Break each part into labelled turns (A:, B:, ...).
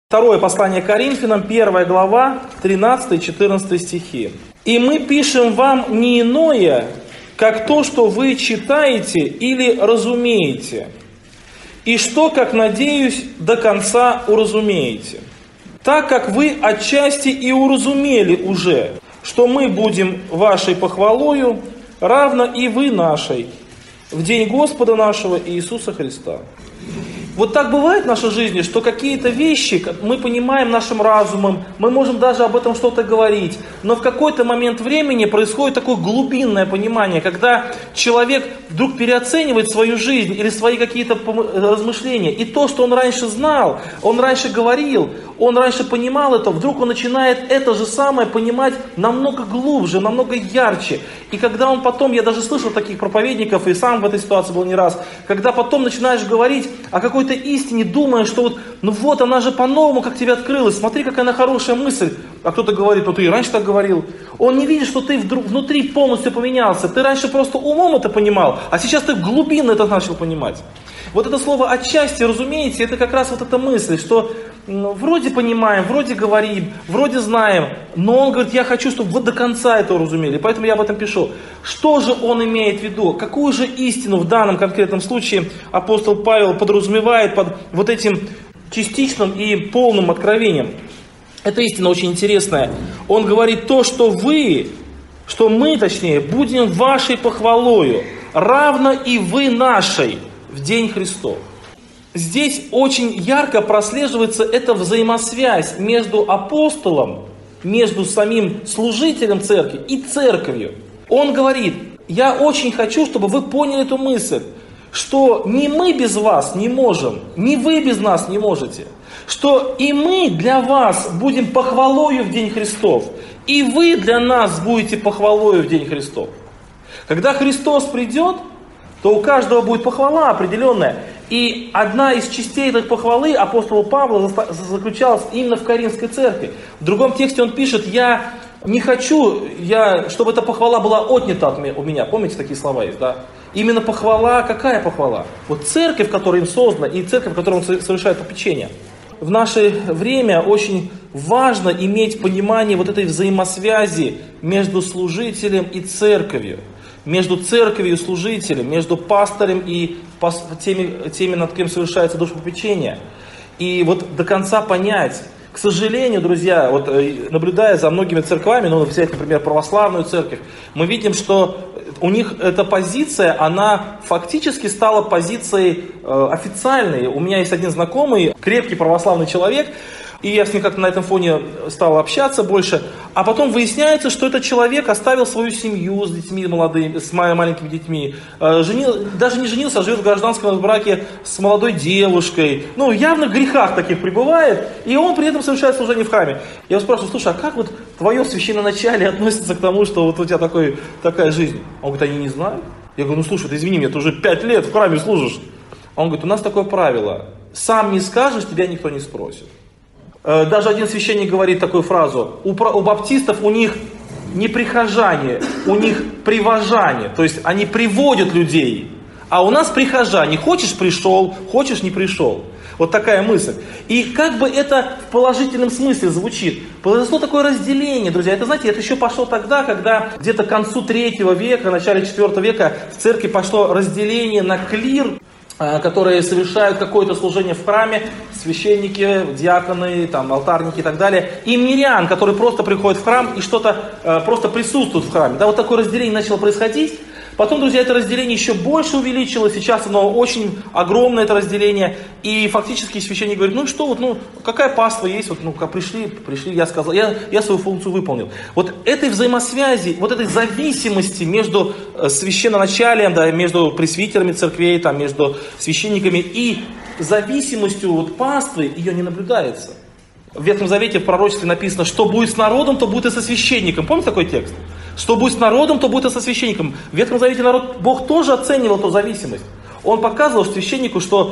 A: Второе послание Коринфянам, 1 глава, 13-14 стихи. «И мы пишем вам не иное, как то, что вы читаете или разумеете, и что, как надеюсь, до конца уразумеете, так как вы отчасти и уразумели уже, что мы будем вашей похвалою, равно и вы нашей, в день Господа нашего Иисуса Христа». Вот так бывает в нашей жизни, что какие-то вещи мы понимаем нашим разумом, мы можем даже об этом что-то говорить, но в какой-то момент времени происходит такое глубинное понимание, когда человек вдруг переоценивает свою жизнь или свои какие-то размышления, и то, что он раньше знал, он раньше говорил, он раньше понимал это, вдруг он начинает это же самое понимать намного глубже, намного ярче. И когда он потом, я даже слышал таких проповедников, и сам в этой ситуации был не раз, когда потом начинаешь говорить о какой-то истине, думая, что вот, ну вот она же по-новому как тебе открылась, смотри, какая она хорошая мысль. А кто-то говорит, ну ты и раньше так говорил. Он не видит, что ты внутри полностью поменялся. Ты раньше просто умом это понимал, а сейчас ты глубинно это начал понимать. Вот это слово «отчасти», разумеете, это как раз вот эта мысль, что вроде понимаем, вроде говорим, вроде знаем, но он говорит, я хочу, чтобы вы до конца это уразумели, поэтому я об этом пишу. Что же он имеет в виду? Какую же истину в данном конкретном случае апостол Павел подразумевает под вот этим частичным и полным откровением? Эта истина очень интересная. Он говорит то, что мы, будем вашей похвалою, равно и вы нашей, в день Христов. Здесь очень ярко прослеживается эта взаимосвязь между апостолом, между самим служителем церкви и церковью. Он говорит, я очень хочу, чтобы вы поняли эту мысль, что ни мы без вас не можем, ни вы без нас не можете, что и мы для вас будем похвалою в день Христов, и вы для нас будете похвалою в день Христов. Когда Христос придет, то у каждого будет похвала определенная. И одна из частей этой похвалы апостола Павла заключалась именно в Коринфской церкви. В другом тексте он пишет, я не хочу, чтобы эта похвала была отнята у меня. Помните, такие слова есть, да? Именно похвала, какая похвала? Вот церковь, которая им создана, и церковь, в которой он совершает попечение. В наше время очень важно иметь понимание вот этой взаимосвязи между служителем и церковью. Между церковью и служителем, между пастырем и теми, над кем совершается душепопечение. И вот до конца понять. К сожалению, друзья, вот наблюдая за многими церквами, ну, взять, например, православную церковь, мы видим, что у них эта позиция, она фактически стала позицией официальной. У меня есть один знакомый, крепкий православный человек, и я с ним как-то на этом фоне стал общаться больше. А потом выясняется, что этот человек оставил свою семью с детьми молодыми, с маленькими детьми. Даже не женился, а живет в гражданском браке с молодой девушкой. Ну, явно в грехах таких пребывает. И он при этом совершает служение в храме. Я его спрашиваю, слушай, а как вот твое священноначалие относится к тому, что вот у тебя такая жизнь? Он говорит, они не знают. Я говорю, ну слушай, ты извини меня, ты уже 5 лет в храме служишь. А он говорит, у нас такое правило. Сам не скажешь, тебя никто не спросит. Даже один священник говорит такую фразу, у баптистов у них не прихожане, у них привожане, то есть они приводят людей, а у нас прихожане, хочешь пришел, хочешь не пришел. Вот такая мысль. И как бы это в положительном смысле звучит. Произошло такое разделение, друзья. Это, знаете, это еще пошло тогда, когда где-то к концу 3 века, начале 4 века в церкви пошло разделение на клир, которые совершают какое-то служение в храме, священники, диаконы, там, алтарники и так далее, и мирян, которые просто приходят в храм и что-то просто присутствуют в храме. Да, вот такое разделение начало происходить. Потом, друзья, это разделение еще больше увеличилось, сейчас оно очень огромное, это разделение, и фактически священник говорит, ну что, вот, ну какая паства есть, вот, ну как пришли, я сказал, я свою функцию выполнил. Вот этой взаимосвязи, вот этой зависимости между священноначалием, да, между пресвитерами церквей, там, между священниками и зависимостью вот паствы, ее не наблюдается. В Ветхом Завете в пророчестве написано, что будет с народом, то будет и со священником. Помните такой текст? Что будет с народом, то будет и со священником. В Ветхом Завете Бог тоже оценивал эту зависимость. Он показывал священнику, что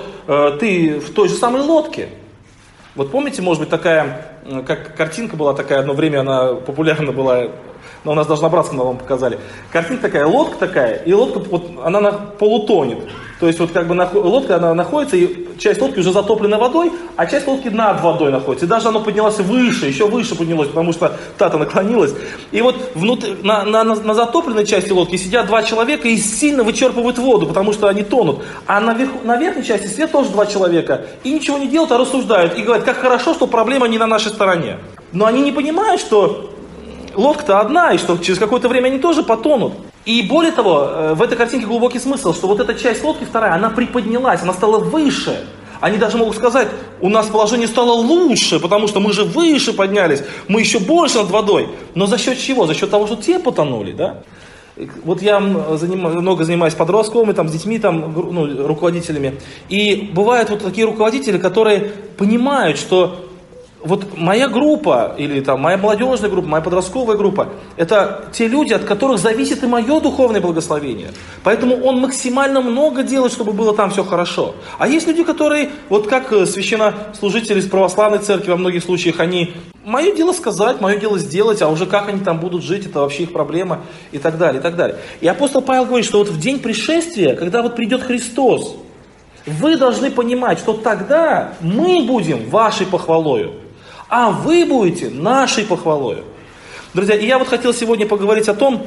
A: ты в той же самой лодке. Вот помните, может быть, такая, как картинка была такая, одно время она популярна была, но у нас даже на Братском вам показали. Картинка такая, лодка такая, и лодка, вот, она полутонет. То есть вот как бы лодка, она находится, и часть лодки уже затоплена водой, а часть лодки над водой находится. И даже оно поднялось выше, еще выше поднялось, потому что та-то наклонилась. И вот внутри, на затопленной части лодки сидят два человека и сильно вычерпывают воду, потому что они тонут. А на верхней части сидят тоже два человека и ничего не делают, а рассуждают. И говорят, как хорошо, что проблема не на нашей стороне. Но они не понимают, что лодка-то одна, и что через какое-то время они тоже потонут. И более того, в этой картинке глубокий смысл, что вот эта часть лодки вторая, она приподнялась, она стала выше. Они даже могут сказать, у нас положение стало лучше, потому что мы же выше поднялись, мы еще больше над водой. Но за счет чего? За счет того, что те потонули, да? Вот я много занимаюсь подростками, там, с детьми, там, руководителями. И бывают вот такие руководители, которые понимают, что вот моя группа, или там моя молодежная группа, моя подростковая группа, это те люди, от которых зависит и мое духовное благословение. Поэтому он максимально много делает, чтобы было там все хорошо. А есть люди, которые, вот как священнослужители из православной церкви, во многих случаях, они, мое дело сказать, мое дело сделать, а уже как они там будут жить, это вообще их проблема, и так далее, и так далее. И апостол Павел говорит, что вот в день пришествия, когда вот придет Христос, вы должны понимать, что тогда мы будем вашей похвалою, а вы будете нашей похвалою. Друзья, и я вот хотел сегодня поговорить о том,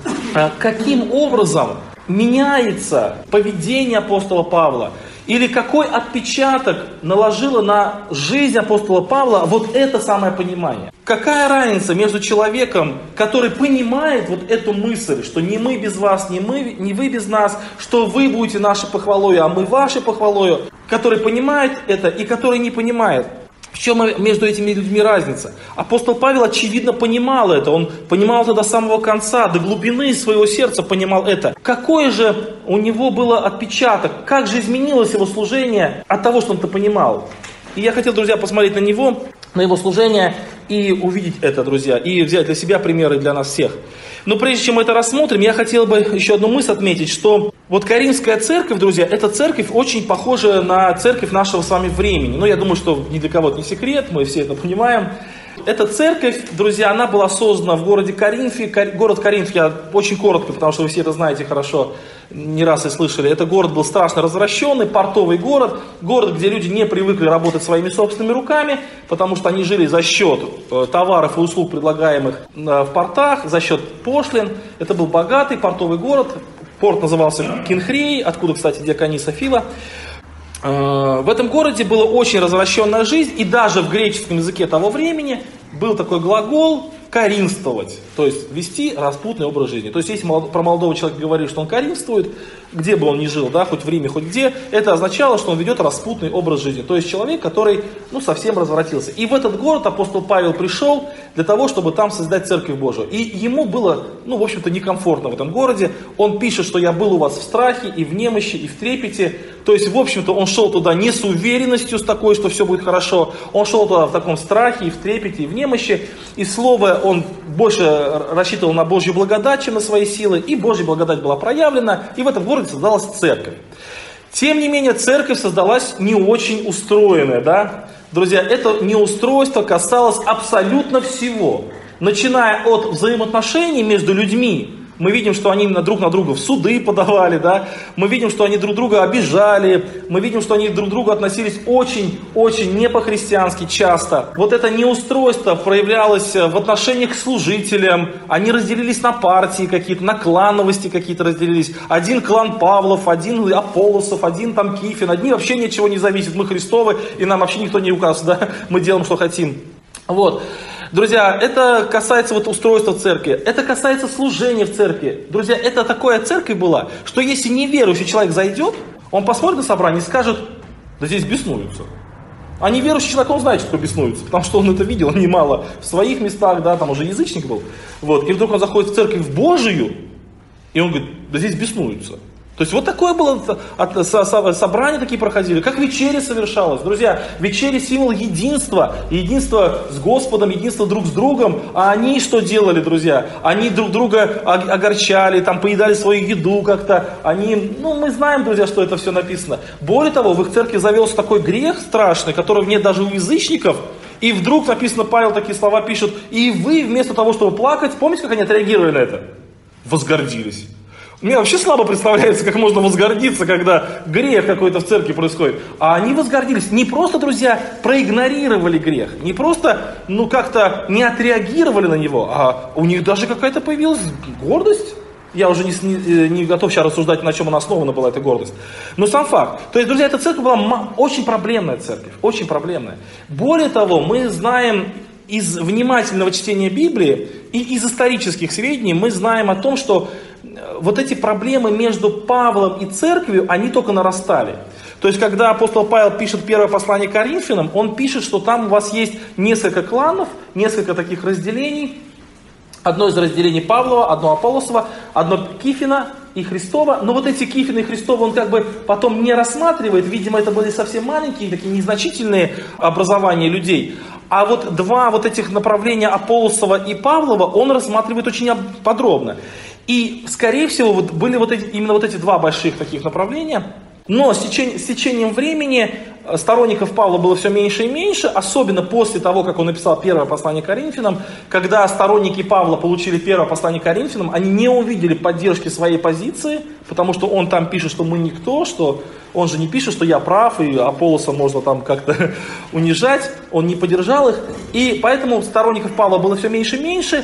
A: каким образом меняется поведение апостола Павла, или какой отпечаток наложило на жизнь апостола Павла вот это самое понимание. Какая разница между человеком, который понимает вот эту мысль, что не мы без вас, не вы без нас, что вы будете нашей похвалою, а мы вашей похвалою, который понимает это и который не понимает. В чем между этими людьми разница? Апостол Павел, очевидно, понимал это. Он понимал это до самого конца, до глубины своего сердца понимал это. Какой же у него был отпечаток? Как же изменилось его служение от того, что он это понимал? И я хотел, друзья, посмотреть на него, на его служение и увидеть это, друзья, и взять для себя примеры для нас всех. Но прежде чем мы это рассмотрим, я хотел бы еще одну мысль отметить, что вот Коринфская церковь, друзья, эта церковь очень похожа на церковь нашего с вами времени. Ну, я думаю, что ни для кого это не секрет, мы все это понимаем. Эта церковь, друзья, она была создана в городе Коринфе. Город Коринф, я очень коротко, потому что вы все это знаете хорошо, не раз и слышали. Это город был страшно развращенный, портовый город. Город, где люди не привыкли работать своими собственными руками, потому что они жили за счет товаров и услуг, предлагаемых в портах, за счет пошлин. Это был богатый портовый город. Порт назывался Кинхрей, откуда, кстати, диакониса Фила. В этом городе была очень развращенная жизнь, и даже в греческом языке того времени был такой глагол «коринствовать», то есть вести распутный образ жизни. То есть если про молодого человека говорили, что он коринствует, где бы он ни жил, да, хоть в Риме, хоть где, это означало, что он ведет распутный образ жизни. То есть человек, который совсем развратился. И в этот город апостол Павел пришел для того, чтобы там создать церковь Божию. И ему было, в общем-то, некомфортно в этом городе. Он пишет, что я был у вас в страхе, и в немощи, и в трепете. То есть, в общем-то, он шел туда не с уверенностью, с такой, что все будет хорошо. Он шел туда в таком страхе, и в трепете, и в немощи. И слово он больше рассчитывал на Божью благодать, чем на свои силы. И Божья благодать была проявлена, и в этом городе создалась церковь. Тем не менее, церковь создалась не очень устроенная, да? Друзья, это неустройство касалось абсолютно всего. Начиная от взаимоотношений между людьми. Мы видим, что они друг на друга в суды подавали, да? Мы видим, что они друг друга обижали, мы видим, что они друг к другу относились очень не по-христиански часто. Вот это неустройство проявлялось в отношениях к служителям, они разделились на партии какие-то, на клановости какие-то разделились. Один клан Павлов, один Аполлосов, один там Кифин, одни вообще ничего не зависит, мы Христовы, и нам вообще никто не указ, да? Мы делаем, что хотим. Вот. Друзья, это касается устройства церкви, это касается служения в церкви. Друзья, это такая церковь была, что если неверующий человек зайдет, он посмотрит на собрание и скажет, да здесь беснуются. А неверующий человек, он знает, что беснуется, потому что он это видел немало в своих местах, да, там уже язычник был. Вот. И вдруг он заходит в церковь Божию, и он говорит, да здесь беснуются. То есть вот такое было, собрания такие проходили, как вечеря совершалась. Друзья, вечеря символ единства, единства с Господом, единства друг с другом. А они что делали, друзья? Они друг друга огорчали, там поедали свою еду как-то. Мы знаем, друзья, что это все написано. Более того, в их церкви завелся такой грех страшный, которого нет даже у язычников. И вдруг написано, Павел такие слова пишет, и вы вместо того, чтобы плакать, помните, как они отреагировали на это? Возгордились. Мне вообще слабо представляется, как можно возгордиться, когда грех какой-то в церкви происходит. А они возгордились. Не просто, друзья, проигнорировали грех, не просто, как-то не отреагировали на него, а у них даже какая-то появилась гордость. Я уже не готов сейчас рассуждать, на чем она основана была, эта гордость. Но сам факт. То есть, друзья, эта церковь была очень проблемная церковь, очень проблемная. Более того, мы знаем из внимательного чтения Библии и из исторических сведений, мы знаем о том, что вот эти проблемы между Павлом и церковью, они только нарастали. То есть, когда апостол Павел пишет первое послание Коринфянам, он пишет, что там у вас есть несколько кланов, несколько таких разделений. Одно из разделений Павлова, одно Аполлосова, одно Кифина и Христова. Но вот эти Кифина и Христова он как бы потом не рассматривает. Видимо, это были совсем маленькие, такие незначительные образования людей. А вот два вот этих направления Аполлосова и Павлова он рассматривает очень подробно. И, скорее всего, были именно вот эти два больших таких направления. Но с течением времени сторонников Павла было все меньше и меньше, особенно после того, как он написал первое послание Коринфянам. Когда сторонники Павла получили первое послание Коринфянам, они не увидели поддержки своей позиции, потому что он там пишет, что мы никто, что он же не пишет, что я прав, и Аполлоса можно там как-то унижать, он не поддержал их. И поэтому сторонников Павла было все меньше и меньше,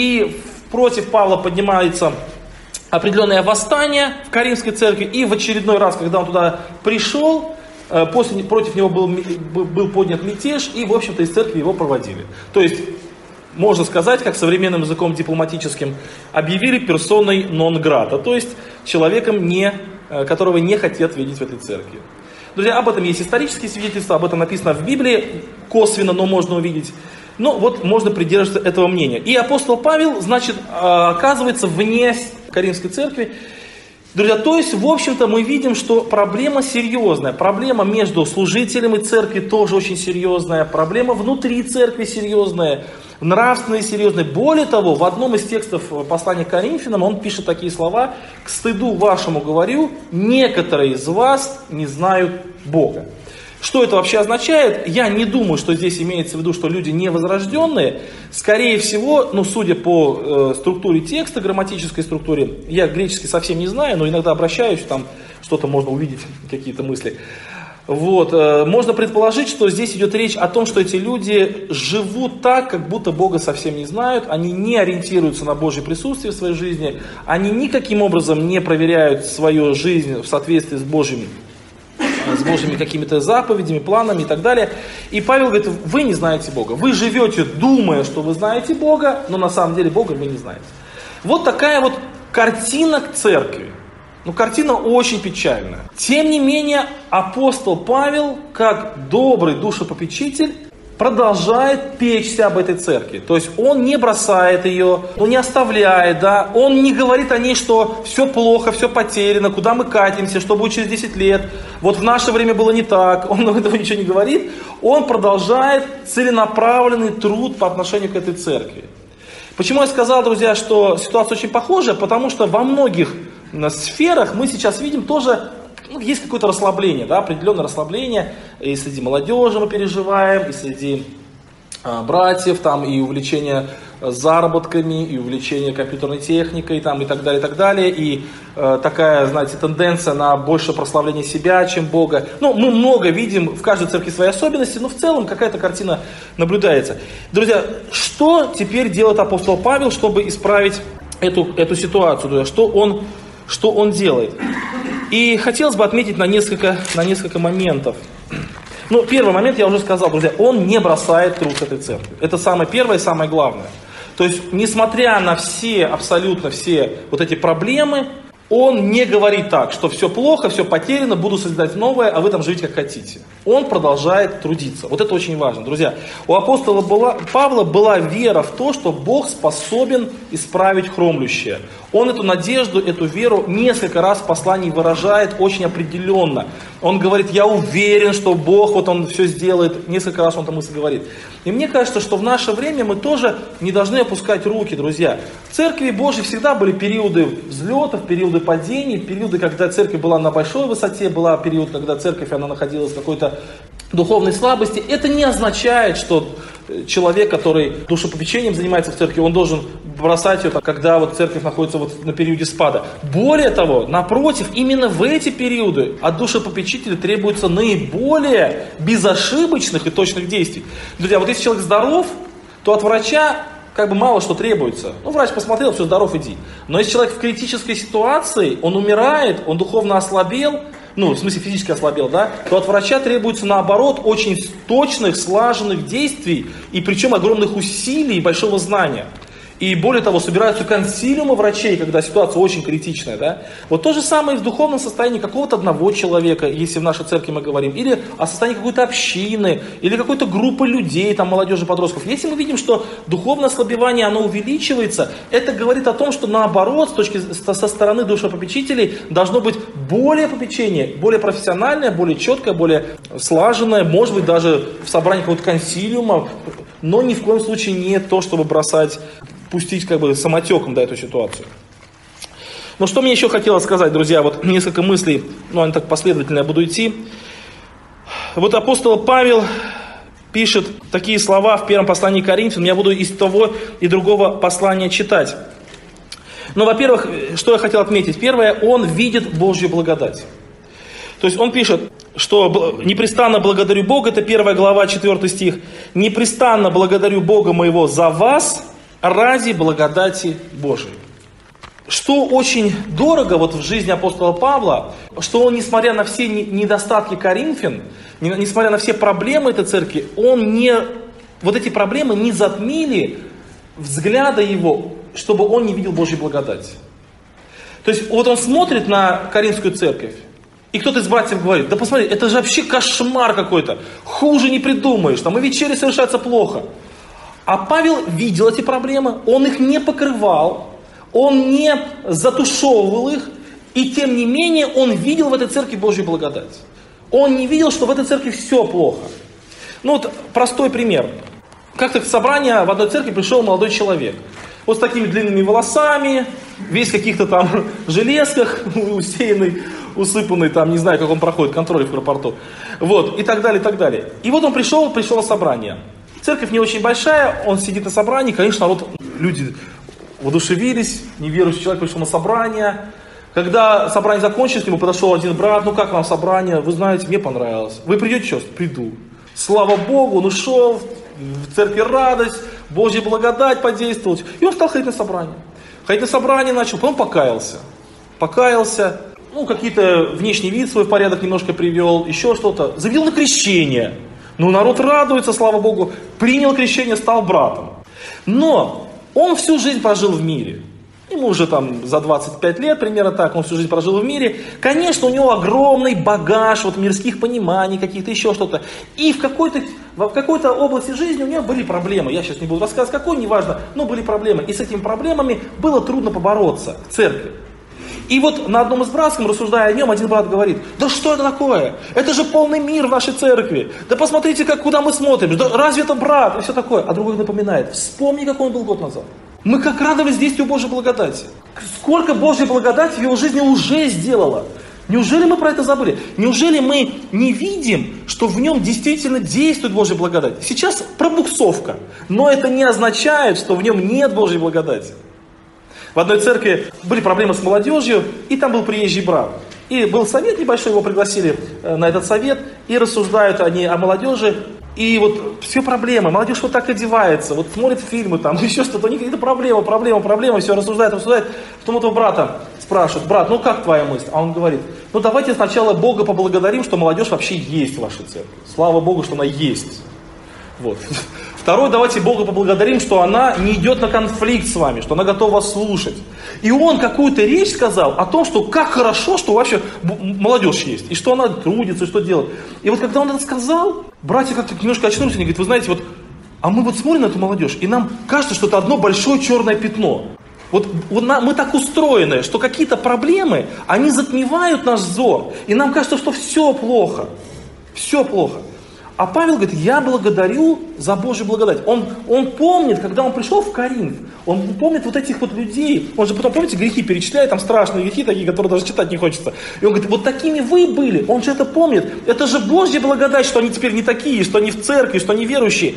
A: и против Павла поднимается определенное восстание в Коринфской церкви, и в очередной раз, когда он туда пришел, против него был поднят мятеж, и, в общем-то, из церкви его проводили. То есть, можно сказать, как современным языком дипломатическим, объявили персоной нон грата, то есть человеком, которого не хотят видеть в этой церкви. Друзья, об этом есть исторические свидетельства, об этом написано в Библии, косвенно, но можно увидеть. Ну, вот можно придерживаться этого мнения. И апостол Павел, значит, оказывается вне Коринфской церкви. Друзья, то есть, в общем-то, мы видим, что проблема серьезная. Проблема между служителем и церкви тоже очень серьезная. Проблема внутри церкви серьезная. Нравственная серьезная. Более того, в одном из текстов послания к Коринфянам он пишет такие слова: «К стыду вашему говорю, некоторые из вас не знают Бога». Что это вообще означает? Я не думаю, что здесь имеется в виду, что люди невозрожденные. Скорее всего, судя по структуре текста, грамматической структуре, я греческий совсем не знаю, но иногда обращаюсь, там что-то можно увидеть, какие-то мысли. Вот. Можно предположить, что здесь идет речь о том, что эти люди живут так, как будто Бога совсем не знают, они не ориентируются на Божье присутствие в своей жизни, они никаким образом не проверяют свою жизнь в соответствии с Божьими какими-то заповедями, планами и так далее. И Павел говорит: вы не знаете Бога. Вы живете, думая, что вы знаете Бога, но на самом деле Бога вы не знаете. Вот такая вот картина к церкви. Картина очень печальная. Тем не менее, апостол Павел, как добрый душепопечитель, продолжает печься об этой церкви. То есть он не бросает ее, он не оставляет, да? Он не говорит о ней, что все плохо, все потеряно, куда мы катимся, что будет через 10 лет. Вот в наше время было не так. Он этого ничего не говорит. Он продолжает целенаправленный труд по отношению к этой церкви. Почему я сказал, друзья, что ситуация очень похожа? Потому что во многих сферах мы сейчас видим тоже, есть какое-то расслабление, да, определенное расслабление. И среди молодежи мы переживаем, и среди братьев, там, и увлечение заработками, и увлечение компьютерной техникой, там, и так далее, и так далее. И такая, знаете, тенденция на большее прославление себя, чем Бога. Мы много видим, в каждой церкви свои особенности, но в целом какая-то картина наблюдается. Друзья, что теперь делает апостол Павел, чтобы исправить эту ситуацию, друзья? Что он делает? И хотелось бы отметить на несколько моментов. Первый момент я уже сказал, друзья, он не бросает труд этой церкви. Это самое первое и самое главное. То есть, несмотря на абсолютно все вот эти проблемы, он не говорит так, что все плохо, все потеряно, буду создать новое, а вы там живите как хотите. Он продолжает трудиться. Вот это очень важно, друзья. У апостола Павла была вера в то, что Бог способен исправить хромлющее. Он эту надежду, эту веру несколько раз в послании выражает очень определенно. Он говорит: я уверен, что Бог он все сделает. Несколько раз он эту мысль говорит. И мне кажется, что в наше время мы тоже не должны опускать руки, друзья. В Церкви Божьей всегда были периоды взлетов, периоды падений, периоды, когда церковь была на большой высоте, была период, когда церковь она находилась в какой-то духовной слабости. Это не означает, что человек, который душепопечением занимается в церкви, он должен бросать ее, когда вот церковь находится вот на периоде спада. Более того, напротив, именно в эти периоды от душепопечителя требуется наиболее безошибочных и точных действий. Друзья, вот если человек здоров, то от врача как бы мало что требуется. Ну, врач посмотрел, все, здоров, иди. Но если человек в критической ситуации, он умирает, он духовно ослабел, ну, в смысле физически ослабел, да, то от врача требуется, наоборот, очень точных, слаженных действий, и причем огромных усилий и большого знания. И более того, собираются консилиумы врачей, когда ситуация очень критичная. Да? Вот то же самое и в духовном состоянии какого-то одного человека, если в нашей церкви мы говорим, или о состоянии какой-то общины, или какой-то группы людей, там, молодежи, подростков. Если мы видим, что духовное ослабевание, оно увеличивается, это говорит о том, что наоборот, со стороны душепопечителей должно быть более попечение, более профессиональное, более четкое, более слаженное, может быть, даже в собрании какого-то консилиума, но ни в коем случае не то, чтобы пустить как бы самотеком, да, эту ситуацию. Но что мне еще хотелось сказать, друзья, вот несколько мыслей, ну, они так последовательно, я буду идти. Вот апостол Павел пишет такие слова в первом послании к Коринфянам, я буду из того и другого послания читать. Но, во-первых, что я хотел отметить? Первое, он видит Божью благодать. То есть он пишет, что непрестанно благодарю Бога, это 1 глава, 4 стих, непрестанно благодарю Бога моего за вас, ради благодати Божией. Что очень дорого вот в жизни апостола Павла, что он, несмотря на все недостатки Коринфян, несмотря на все проблемы этой церкви, вот эти проблемы не затмили взгляда его, чтобы он не видел Божьей благодати. То есть вот он смотрит на Коринфскую церковь, и кто-то из братьев говорит, да посмотри, это же вообще кошмар какой-то, хуже не придумаешь, там и вечери совершаются плохо. А Павел видел эти проблемы, он их не покрывал, он не затушевывал их, и тем не менее он видел в этой церкви Божью благодать. Он не видел, что в этой церкви все плохо. Ну вот простой пример. Как-то в собрание в одной церкви пришел молодой человек. Вот с такими длинными волосами, весь в каких-то там железках, усеянный, усыпанный, там, не знаю, как он проходит контроль в аэропорту. Вот, и так далее, и так далее. И вот он пришел на собрание. Церковь не очень большая, он сидит на собрании, конечно, люди воодушевились, неверующий человек пришел на собрание. Когда собрание закончилось, к нему подошел один брат, ну как вам собрание, вы знаете, мне понравилось. Вы придете сейчас? Приду. Слава Богу, он ушел, в церкви радость, Божья благодать подействовала. И он стал ходить на собрание. Ходить на собрание начал, потом покаялся, ну какие-то внешний вид свой в порядок немножко привел, еще что-то. Завел на крещение. Ну, народ радуется, слава Богу, принял крещение, стал братом. Но он всю жизнь прожил в мире. Ему уже там за 25 лет, примерно так, он всю жизнь прожил в мире. Конечно, у него огромный багаж вот мирских пониманий, каких-то еще что-то. И в какой-то области жизни у него были проблемы. Я сейчас не буду рассказывать, какой, неважно, но были проблемы. И с этими проблемами было трудно побороться в церкви. И вот на одном из братском, рассуждая о нем, один брат говорит, да что это такое? Это же полный мир в нашей церкви. Да посмотрите, куда мы смотрим. Да разве это брат? И все такое. А другой напоминает, вспомни, какой он был год назад. Мы как радовались действию Божьей благодати. Сколько Божьей благодати в его жизни уже сделала. Неужели мы про это забыли? Неужели мы не видим, что в нем действительно действует Божья благодать? Сейчас пробуксовка, но это не означает, что в нем нет Божьей благодати. В одной церкви были проблемы с молодежью, и там был приезжий брат. И был совет небольшой, его пригласили на этот совет, и рассуждают они о молодежи. И вот все проблемы, молодежь вот так одевается, вот смотрит фильмы, там еще что-то, у них какие-то проблемы, все рассуждают. Потом этого брата спрашивают, брат, ну как твоя мысль? А он говорит, ну давайте сначала Бога поблагодарим, что молодежь вообще есть в вашей церкви. Слава Богу, что она есть. Вот. Второе, давайте Бога поблагодарим, что она не идет на конфликт с вами, что она готова вас слушать. И он какую-то речь сказал о том, что как хорошо, что вообще молодежь есть, и что она трудится, и что делает. И вот когда он это сказал, братья как-то немножко очнулись, они говорят, вы знаете, а мы вот смотрим на эту молодежь, и нам кажется, что это одно большое черное пятно. Вот мы так устроены, что какие-то проблемы, они затмевают наш взор, и нам кажется, что все плохо. А Павел говорит, я благодарю за Божью благодать. Он помнит, когда он пришел в Коринф, он помнит вот этих вот людей. Он же потом, помните, грехи перечисляет, там страшные грехи такие, которые даже читать не хочется. И он говорит, вот такими вы были, он же это помнит. Это же Божья благодать, что они теперь не такие, что они в церкви, что они верующие.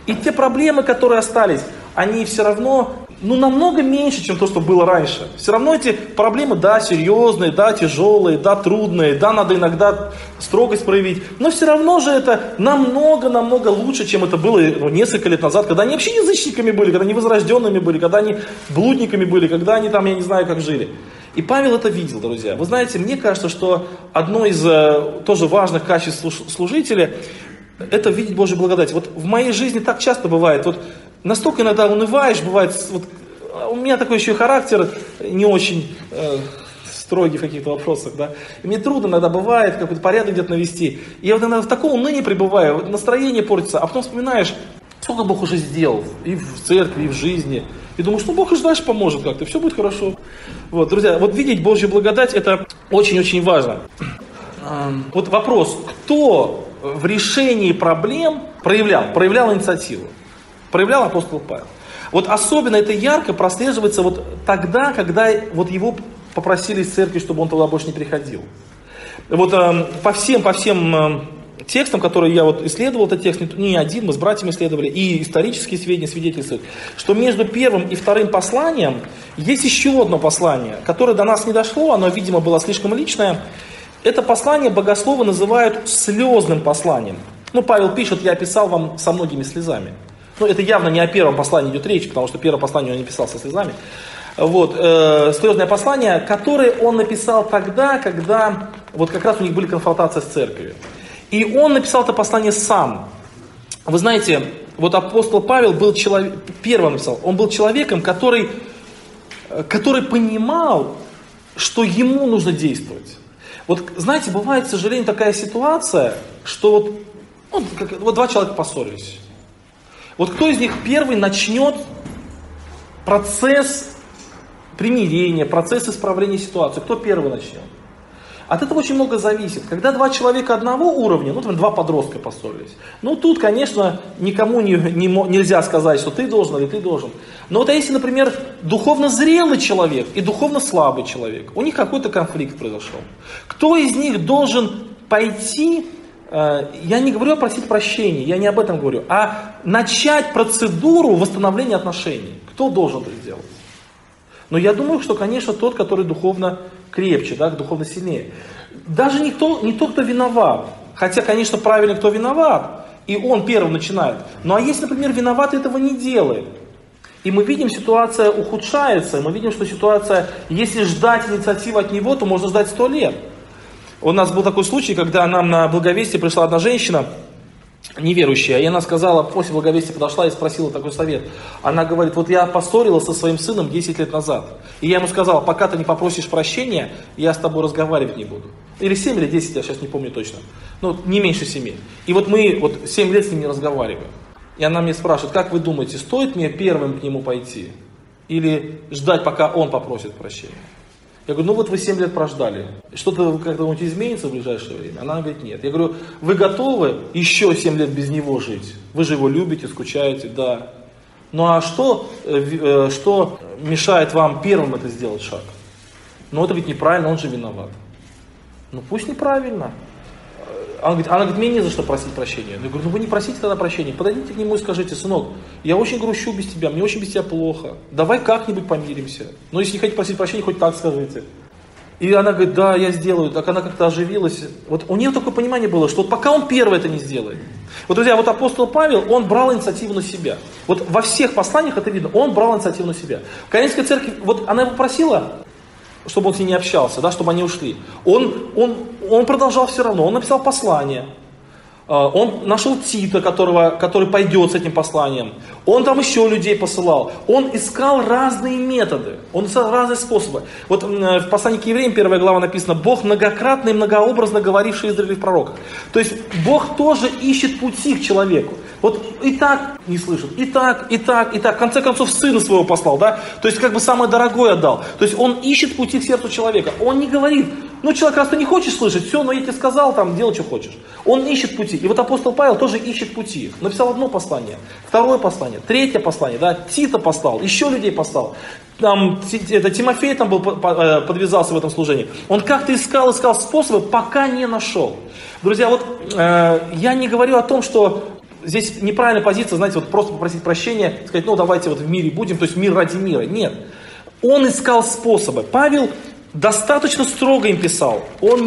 A: И те проблемы, которые остались, они все равно, намного меньше, чем то, что было раньше. Все равно эти проблемы, да, серьезные, да, тяжелые, да, трудные, да, надо иногда строгость проявить. Но все равно же это намного лучше, чем это было несколько лет назад, когда они вообще язычниками были, когда они возрожденными были, когда они блудниками были, когда они там, я не знаю, как жили. И Павел это видел, друзья. Вы знаете, мне кажется, что одно из тоже важных качеств служителя – это видеть Божью благодать. Вот в моей жизни так часто бывает, вот настолько иногда унываешь, бывает, вот, у меня такой еще характер не очень строгий в каких-то вопросах, да, и мне трудно иногда бывает какой-то порядок где-то навести, и я вот иногда в таком унынии пребываю, вот настроение портится, а потом вспоминаешь, сколько Бог уже сделал, и в церкви, и в жизни, и думаешь, Бог и дальше поможет как-то, все будет хорошо. Вот, друзья, вот видеть Божью благодать, это очень-очень важно. Вот вопрос, кто в решении проблем проявлял инициативу? Проявлял апостол Павел. Вот особенно это ярко прослеживается вот тогда, когда вот его попросили из церкви, чтобы он туда больше не приходил. Вот по всем текстам, которые я вот исследовал, этот текст не один, мы с братьями исследовали, и исторические сведения свидетельствуют, что между первым и вторым посланием есть еще одно послание, которое до нас не дошло, оно, видимо, было слишком личное. Это послание богословы называют слезным посланием. Павел пишет, я писал вам со многими слезами. Это явно не о первом послании идет речь, потому что первое послание он не писал со слезами. Вот, слезное послание, которое он написал тогда, когда вот как раз у них были конфронтации с церковью. И он написал это послание сам. Вы знаете, вот апостол Павел был первым написал, он был человеком, который понимал, что ему нужно действовать. Вот знаете, бывает, к сожалению, такая ситуация, что вот два человека поссорились. Вот кто из них первый начнет процесс примирения, процесс исправления ситуации? Кто первый начнет? От этого очень много зависит. Когда два человека одного уровня, например, два подростка поссорились, тут, конечно, никому нельзя сказать, что ты должен или ты должен. Но вот если, например, духовно зрелый человек и духовно слабый человек, у них какой-то конфликт произошел. Кто из них должен пойти... Я не говорю просить прощения, я не об этом говорю, а начать процедуру восстановления отношений. Кто должен это сделать? Но я думаю, что, конечно, тот, который духовно крепче, да, духовно сильнее. Даже не тот, кто виноват. Хотя, конечно, правильно, кто виноват, и он первым начинает. Ну а если, например, виноват этого не делает, и мы видим, ситуация ухудшается, и мы видим, что ситуация, если ждать инициативы от него, то можно ждать 100 лет. У нас был такой случай, когда нам на благовестие пришла одна женщина, неверующая, и она сказала, после благовестия подошла и спросила такой совет. Она говорит, вот я поссорилась со своим сыном 10 лет назад. И я ему сказала, пока ты не попросишь прощения, я с тобой разговаривать не буду. Или 7, или 10, я сейчас не помню точно. Не меньше 7. И вот мы 7 лет с ним не разговариваем. И она мне спрашивает, как вы думаете, стоит мне первым к нему пойти? Или ждать, пока он попросит прощения? Я говорю, вы 7 лет прождали. Что-то как-то изменится в ближайшее время? Она говорит, нет. Я говорю, вы готовы еще 7 лет без него жить? Вы же его любите, скучаете, да. Ну а что мешает вам первым это сделать шаг? Это ведь неправильно, он же виноват. Пусть неправильно. Она говорит, мне не за что просить прощения. Я говорю, вы не просите тогда прощения. Подойдите к нему и скажите, сынок, я очень грущу без тебя, мне очень без тебя плохо. Давай как-нибудь помиримся. Но если не хотите просить прощения, хоть так скажите. И она говорит, да, я сделаю. Так она как-то оживилась. У нее такое понимание было, что пока он первый это не сделает. Друзья, апостол Павел, он брал инициативу на себя. Во всех посланиях это видно, он брал инициативу на себя. Коринфская церковь, она его просила, чтобы он с ней не общался, да, чтобы они ушли. Он продолжал все равно, он написал послание. Он нашел Тита, который пойдет с этим посланием. Он там еще людей посылал. Он искал разные методы, он искал разные способы. В послании к евреям, 1 глава написано, Бог многократно и многообразно говоривший издревле в пророках. То есть Бог тоже ищет пути к человеку. И так не слышит, и так. В конце концов, сына своего послал, да? То есть самое дорогое отдал. То есть он ищет пути к сердцу человека. Он не говорит, человек, раз ты не хочешь слышать, все, я тебе сказал, делай, что хочешь. Он ищет пути. И апостол Павел тоже ищет пути. Написал одно послание, второе послание, третье послание, да? Тита послал, еще людей послал. Тимофей был, подвязался в этом служении. Он как-то искал способы, пока не нашел. Друзья, я не говорю о том, что здесь неправильная позиция, знаете, вот просто попросить прощения, сказать, ну давайте вот в мире будем, то есть мир ради мира. Нет. Он искал способы. Павел достаточно строго им писал. Он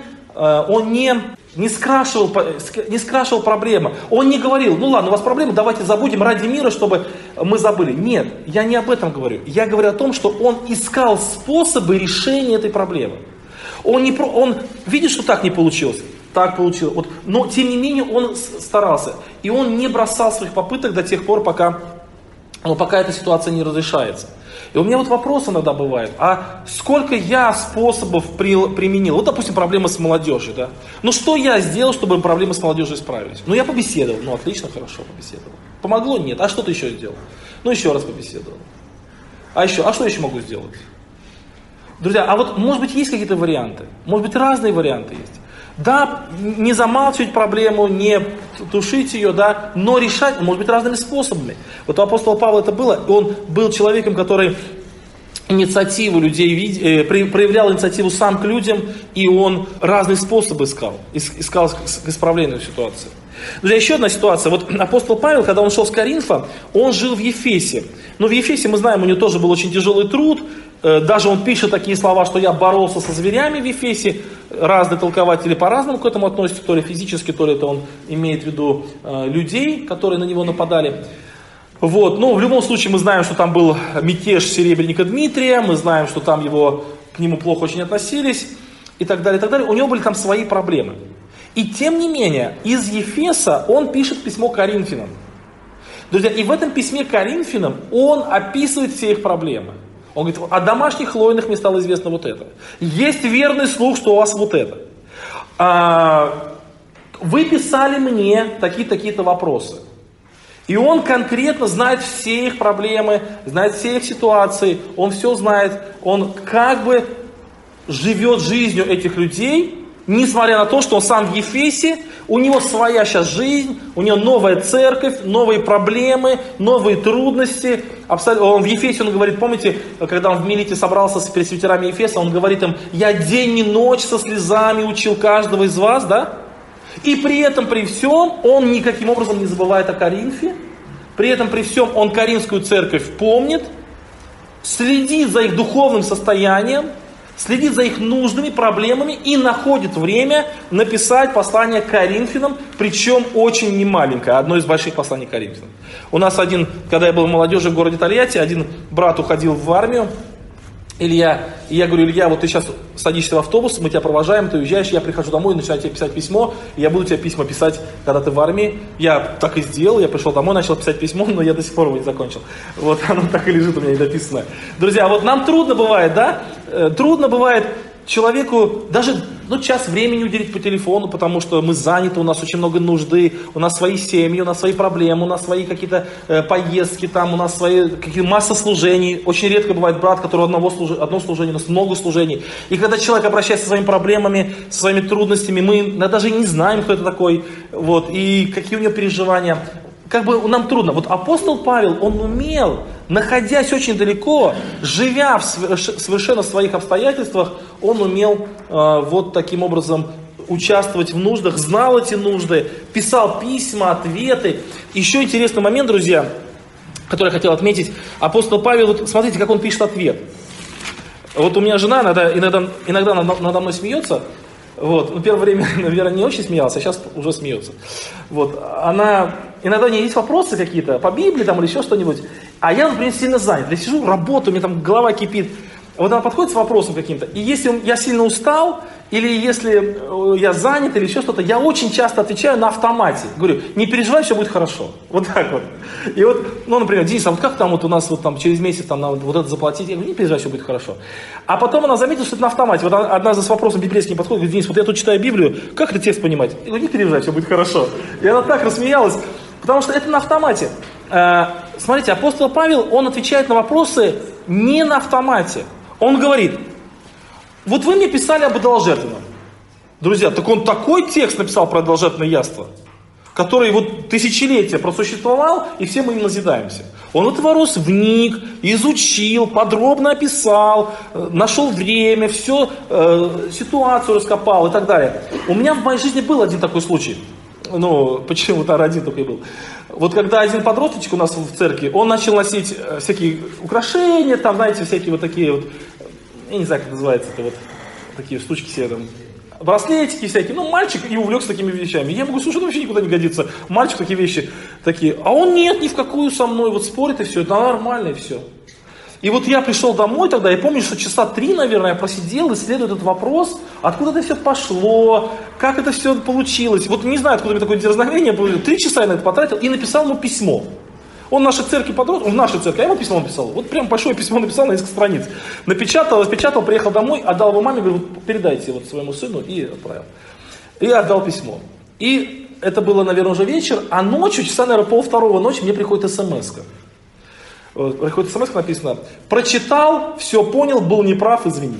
A: не скрашивал проблемы. Он не говорил, ну ладно, у вас проблемы, давайте забудем ради мира, чтобы мы забыли. Нет, я не об этом говорю. Я говорю о том, что он искал способы решения этой проблемы. Он видит, что так не получилось. Так получилось. Вот, но тем не менее он старался. И он не бросал своих попыток до тех пор, пока эта ситуация не разрешается. И у меня вот вопрос иногда бывает, а сколько я способов применил? Вот, допустим, проблема с молодежью, да? Ну, что я сделал, чтобы проблемы с молодежью исправились? Ну, я побеседовал, ну, отлично, хорошо побеседовал. Помогло? Нет. А что ты еще сделал? Ну, еще раз побеседовал. А что еще могу сделать? Друзья, а вот, может быть, есть какие-то варианты? Может быть, разные варианты есть? Да, не замалчивать проблему, не тушить ее, да, но решать, может быть, разными способами. Вот у апостола Павла это было, он был человеком, который инициативу людей проявлял инициативу сам к людям, и он разные способы искал к исправлению ситуации. Друзья, еще одна ситуация. Вот апостол Павел, когда он шел с Коринфа, он жил в Ефесе. Но в Ефесе, мы знаем, у него тоже был очень тяжелый труд. Даже он пишет такие слова, что я боролся со зверями в Ефесе. Разные толкователи по-разному к этому относятся, то ли физически, то ли это он имеет в виду людей, которые на него нападали. Вот. Но в любом случае мы знаем, что там был мятеж серебряника Дмитрия, мы знаем, что там к нему плохо очень относились и так далее, и так далее. У него были там свои проблемы. И тем не менее, из Ефеса он пишет письмо Коринфянам. Друзья, и в этом письме Коринфянам он описывает все их проблемы. Он говорит, о домашних хлойных мне стало известно вот это. Есть верный слух, что у вас вот это. Вы писали мне такие-то вопросы. И он конкретно знает все их проблемы, знает все их ситуации, он все знает, он как бы живет жизнью этих людей, несмотря на то, что он сам в Ефесе, у него своя сейчас жизнь, у него новая церковь, новые проблемы, новые трудности. Он в Ефесе, он говорит, помните, когда он в Милите собрался с пресвитерами Ефеса, он говорит им, я день и ночь со слезами учил каждого из вас, да? И при этом, при всем, он никаким образом не забывает о Коринфе, при этом, при всем, он Коринфскую церковь помнит, следит за их духовным состоянием, следит за их нуждами, проблемами и находит время написать послание к Коринфянам, причем очень немаленькое, одно из больших посланий к Коринфянам. У нас когда я был в молодежи в городе Тольятти, один брат уходил в армию, Илья, и я говорю, Илья, вот ты сейчас садишься в автобус, мы тебя провожаем, ты уезжаешь, я прихожу домой, начинаю тебе писать письмо, и я буду тебе письма писать, когда ты в армии. Я так и сделал, я пришел домой, начал писать письмо, но я до сих пор его не закончил. Вот оно так и лежит у меня недописанное. Друзья, вот нам трудно бывает, да? Трудно бывает человеку даже час времени уделить по телефону, потому что мы заняты, у нас очень много нужды, у нас свои семьи, у нас свои проблемы, у нас свои какие-то поездки, там, у нас свои масса служений. Очень редко бывает брат, который одно служение, у нас много служений. И когда человек обращается со своими проблемами, со своими трудностями, мы даже не знаем, кто это такой, вот, и какие у него переживания. Как бы нам трудно. Вот апостол Павел, он умел, находясь очень далеко, живя в совершенно своих обстоятельствах, он умел вот таким образом участвовать в нуждах, знал эти нужды, писал письма, ответы. Еще интересный момент, друзья, который я хотел отметить. Апостол Павел, вот смотрите, как он пишет ответ. Вот у меня жена иногда надо мной смеется. Вот. Первое время, наверное, не очень смеялась, а сейчас уже смеется. Вот. Иногда у нее есть вопросы какие-то по Библии там, или еще что-нибудь, а я, например, сильно занят. Я сижу, работаю, у меня там голова кипит. Вот она подходит с вопросом каким-то, и если я сильно устал, или если я занят, или еще что-то, я очень часто отвечаю на автомате. Говорю, не переживай, все будет хорошо. Вот так вот. И вот, например, Денис, а вот как там вот у нас вот там через месяц там надо вот это заплатить? Я говорю, не переживай, все будет хорошо. А потом она заметила, что это на автомате. Вот одна с вопросом библейским подходит, говорит, Денис, вот я тут читаю Библию, как этот текст понимать? Я говорю, не переживай, все будет хорошо. И она так рассмеялась, потому что это на автомате. Смотрите, апостол Павел, он отвечает на вопросы не на автомате. Он говорит, вот вы мне писали об идоложертвенном. Друзья, так он такой текст написал про идоложертвенное яство, который вот тысячелетия просуществовал, и все мы им назидаемся. Он в этот вопрос вник, изучил, подробно описал, нашел время, всю ситуацию раскопал и так далее. У меня в моей жизни был один такой случай. ну, почему-то один только и был. Вот когда один подросточек у нас в церкви, он начал носить всякие украшения, там, знаете, всякие вот такие вот, я не знаю, как называется это вот, такие штучки все там, браслетики всякие, ну, мальчик и увлекся такими вещами. Я могу, слушай, это вообще никуда не годится. Мальчик такие вещи такие. А он нет, ни в какую со мной, вот спорит и все, это нормально и все. И вот я пришел домой тогда, я помню, что часа 3, наверное, я просидел, исследую этот вопрос, откуда это все пошло, как это все получилось. Вот не знаю, откуда мне такое дерзновение, 3 часа я на это потратил и написал ему письмо. Он в нашей церкви подрос, он в нашей церкви, а я ему письмо написал. Вот прям большое письмо написал на несколько страниц. Напечатал, распечатал, приехал домой, отдал его маме, говорю, вот передайте вот своему сыну, и отправил. И отдал письмо. И это было, наверное, уже вечер, а ночью, часа, наверное, 1:30 ночи, мне приходит смс-ка. Приходит смс-ка, написано, прочитал, все понял, был неправ, извини.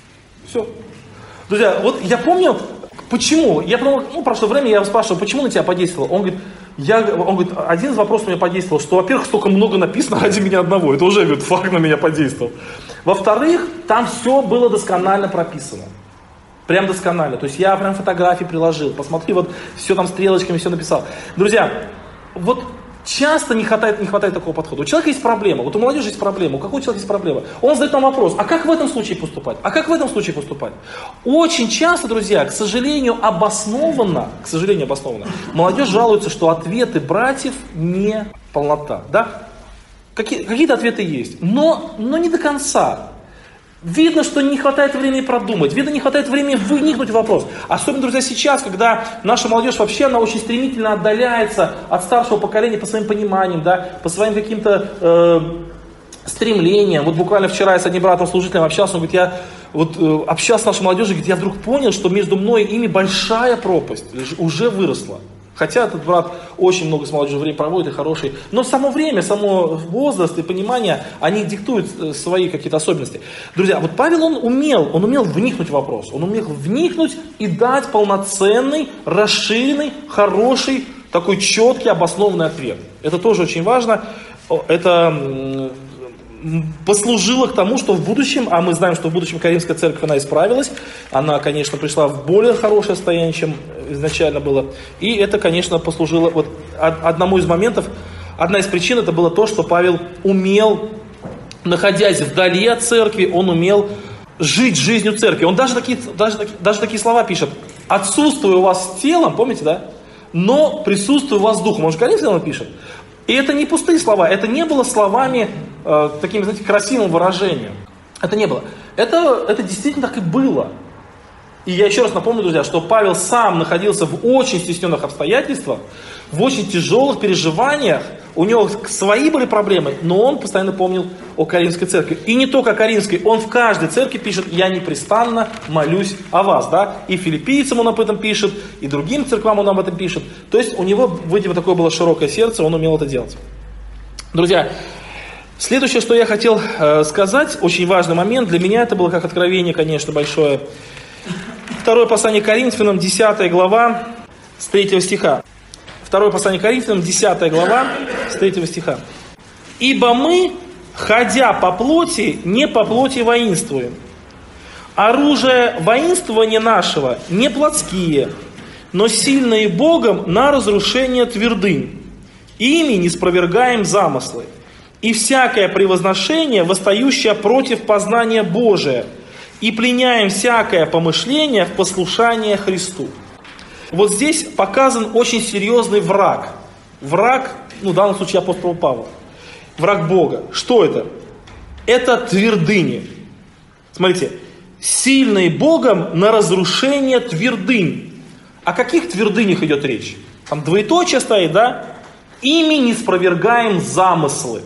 A: Все. Друзья, вот я помню, почему, я подумал, ну, прошло время, я его спрашивал, почему на тебя подействовало? Он говорит, один из вопросов на меня подействовал, что, во-первых, столько много написано ради меня одного, это уже, говорит, факт на меня подействовал. Во-вторых, там все было досконально прописано. Прям досконально. То есть я прям фотографии приложил, посмотри, вот все там стрелочками, все написал. Друзья, вот часто не хватает такого подхода. У человека есть проблема, вот у молодежи есть проблема, у какого человека есть проблема. Он задает нам вопрос, а как в этом случае поступать? А как в этом случае поступать? Очень часто, друзья, к сожалению, обоснованно, молодежь жалуется, что ответы братьев не полнота. Да? Какие-то ответы есть, но не до конца. Видно, что не хватает времени продумать, видно, не хватает времени вникнуть в вопрос. Особенно, друзья, сейчас, когда наша молодежь вообще, она очень стремительно отдаляется от старшего поколения по своим пониманиям, да, по своим каким-то стремлениям. Вот буквально вчера я с одним братом-служителем общался, он говорит, общался с нашей молодежью, говорит, я вдруг понял, что между мной и ими большая пропасть уже выросла. Хотя этот брат очень много с молодежью времени проводит и хороший. Но само время, само возраст и понимание, они диктуют свои какие-то особенности. Друзья, вот Павел, он умел вникнуть в вопрос. Он умел вникнуть и дать полноценный, расширенный, хороший, такой четкий, обоснованный ответ. Это тоже очень важно. Это послужило к тому, что в будущем, а мы знаем, что в будущем Каримская церковь, она исправилась, она, конечно, пришла в более хорошее состояние, чем изначально было, и это, конечно, послужило, вот одному из моментов, одна из причин, это было то, что Павел умел, находясь вдали от церкви, он умел жить жизнью церкви, он даже такие слова пишет, отсутствую у вас с телом, помните, да, но присутствую у вас с духом, он же Коринфянам пишет. И это не пустые слова, это не было словами, таким, знаете, красивым выражением. Это не было. Это действительно так и было. И я еще раз напомню, друзья, что Павел сам находился в очень стесненных обстоятельствах, в очень тяжелых переживаниях. У него свои были проблемы, но он постоянно помнил о Коринфской церкви. И не только о Коринфской, он в каждой церкви пишет, я непрестанно молюсь о вас. Да? И филиппийцам он об этом пишет, и другим церквам он об этом пишет. То есть у него, видимо, такое было широкое сердце, он умел это делать. Друзья, следующее, что я хотел сказать, очень важный момент, для меня это было как откровение, конечно, большое. Второе послание Коринфянам, 10 глава, с 3 стиха. Второе послание Коринфянам, 10 глава, с 3 стиха. «Ибо мы, ходя по плоти, не по плоти воинствуем. Оружие воинствования нашего не плотские, но сильные Богом на разрушение твердынь. Ими не спровергаем замыслы. И всякое превозношение, восстающее против познания Божия, и пленяем всякое помышление в послушание Христу». Вот здесь показан очень серьезный враг. Враг, в данном случае апостола Павла. Враг Бога. Что это? Это твердыни. Смотрите, сильные Богом на разрушение твердынь. О каких твердынях идет речь? Там двоеточие стоит, да? Ими не спровергаем замыслы.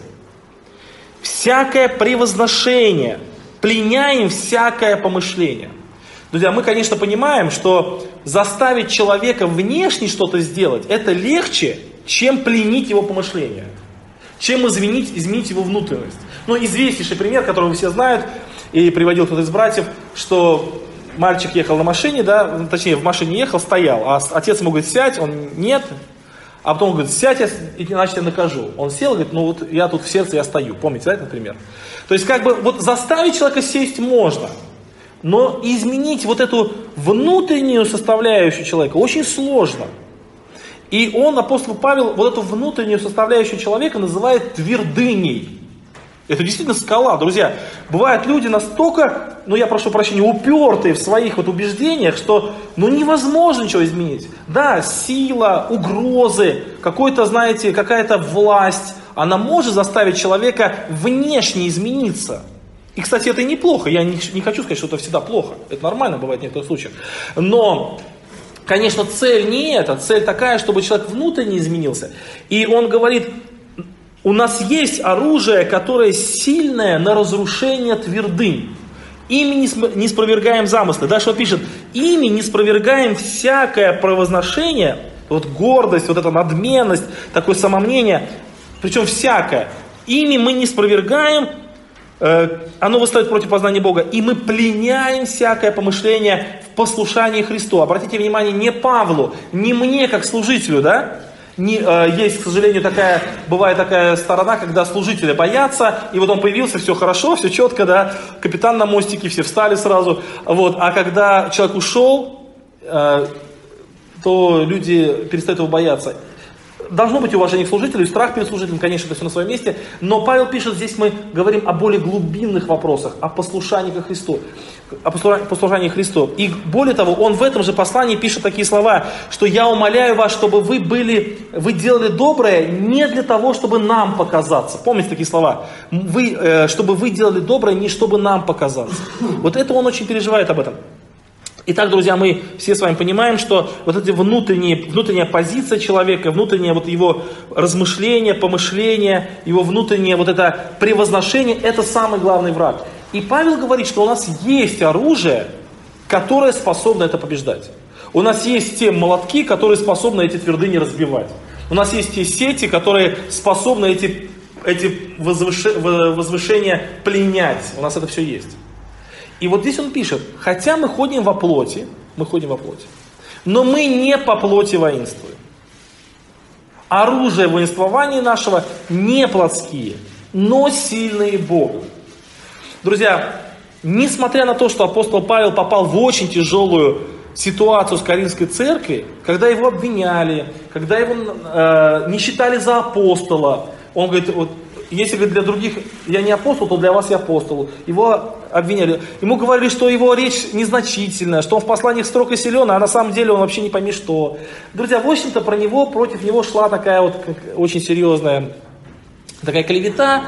A: Всякое превозношение. Пленяем всякое помышление. Друзья, мы, конечно, понимаем, что заставить человека внешне что-то сделать, это легче, чем пленить его помышления, чем изменить его внутренность. Известнейший пример, который вы все знают, и приводил кто-то из братьев, что мальчик ехал на машине, да, точнее, в машине ехал, стоял, а отец ему говорит, сядь, он нет, а потом он говорит, сядь, иначе я накажу. Он сел и говорит, я тут в сердце, я стою. Помните, да, этот пример? То есть, заставить человека сесть можно, но изменить вот эту внутреннюю составляющую человека очень сложно. И он, апостол Павел, вот эту внутреннюю составляющую человека называет твердыней. Это действительно скала, друзья. Бывают люди настолько, я прошу прощения, упертые в своих вот убеждениях, что невозможно ничего изменить. Да, сила, угрозы, какая-то власть, она может заставить человека внешне измениться. И, кстати, это и неплохо. Я не хочу сказать, что это всегда плохо. Это нормально бывает в некоторых случаях. Но, конечно, цель не эта. Цель такая, чтобы человек внутренне изменился. И он говорит, у нас есть оружие, которое сильное на разрушение твердынь. Ими не спровергаем замыслы. Дальше он пишет, ими не спровергаем всякое провозношение, вот гордость, вот эта надменность, такое самомнение, причем всякое. Ими мы не спровергаем, оно восстает против познания Бога, и мы пленяем всякое помышление в послушании Христу. Обратите внимание, не Павлу, не мне как служителю, да? Есть, к сожалению, бывает такая сторона, когда служители боятся, и вот он появился, все хорошо, все четко, да, капитан на мостике, все встали сразу, вот, а когда человек ушел, то люди перестают его бояться. Должно быть уважение к служителю, и страх перед служителем, конечно, это все на своем месте, но Павел пишет, здесь мы говорим о более глубинных вопросах, о послушании ко Христу, о послушании Христу. И более того, он в этом же послании пишет такие слова, что я умоляю вас, чтобы вы делали доброе не для того, чтобы нам показаться. Помните такие слова? Чтобы вы делали доброе не чтобы нам показаться. Вот это он очень переживает об этом. Итак, друзья, мы все с вами понимаем, что вот эти внутренняя позиция человека, внутреннее вот его размышление, помышление, его внутреннее вот это превозношение, это самый главный враг. И Павел говорит, что у нас есть оружие, которое способно это побеждать. У нас есть те молотки, которые способны эти твердыни разбивать. У нас есть те сети, которые способны эти возвышения пленять. У нас это все есть. И вот здесь он пишет, хотя мы ходим во плоти, но мы не по плоти воинствуем. Оружие воинствования нашего не плотские, но сильные Богом. Друзья, несмотря на то, что апостол Павел попал в очень тяжелую ситуацию с Коринфской церковью, когда его обвиняли, когда его не считали за апостола, он говорит, вот, если для других я не апостол, то для вас я апостол. Его обвиняли. Ему говорили, что его речь незначительная, что он в посланиях строг и силен, а на самом деле он вообще не пойми что. Друзья, в общем-то, против него шла такая вот очень серьезная такая клевета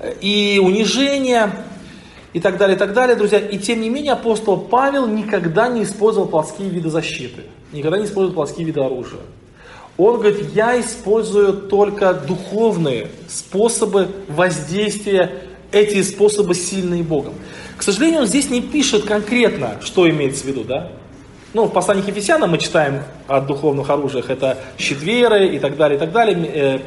A: и унижение, и так далее, друзья. И тем не менее, апостол Павел никогда не использовал плотские виды защиты, никогда не использовал плотские виды оружия. Он говорит, я использую только духовные способы воздействия, эти способы сильные Богом. К сожалению, он здесь не пишет конкретно, что имеется в виду, да? В послании к Ефесянам мы читаем о духовных оружиях, это щит веры и так далее,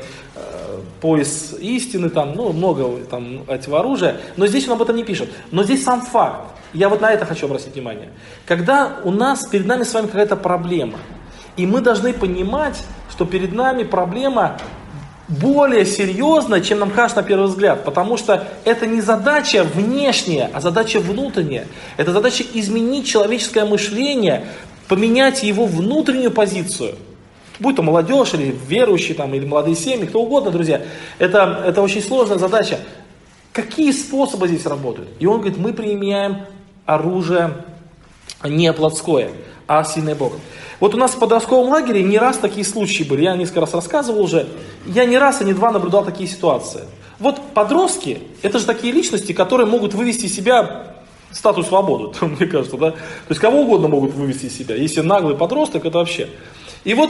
A: пояс истины, много этого оружия, но здесь он об этом не пишет. Но здесь сам факт, я вот на это хочу обратить внимание. Когда перед нами с вами какая-то проблема, и мы должны понимать, что перед нами проблема более серьезная, чем нам кажется на первый взгляд. Потому что это не задача внешняя, а задача внутренняя. Это задача изменить человеческое мышление, поменять его внутреннюю позицию. Будь то молодежь, или верующие, или молодые семьи, кто угодно, друзья. Это очень сложная задача. Какие способы здесь работают? И он говорит, мы применяем оружие не плотское, а сильное Богом. Вот у нас в подростковом лагере не раз такие случаи были, я несколько раз рассказывал уже, я не раз и не два наблюдал такие ситуации. Вот подростки, это же такие личности, которые могут вывести из себя статус свободы, мне кажется, да? То есть кого угодно могут вывести из себя, если наглый подросток, это вообще. И вот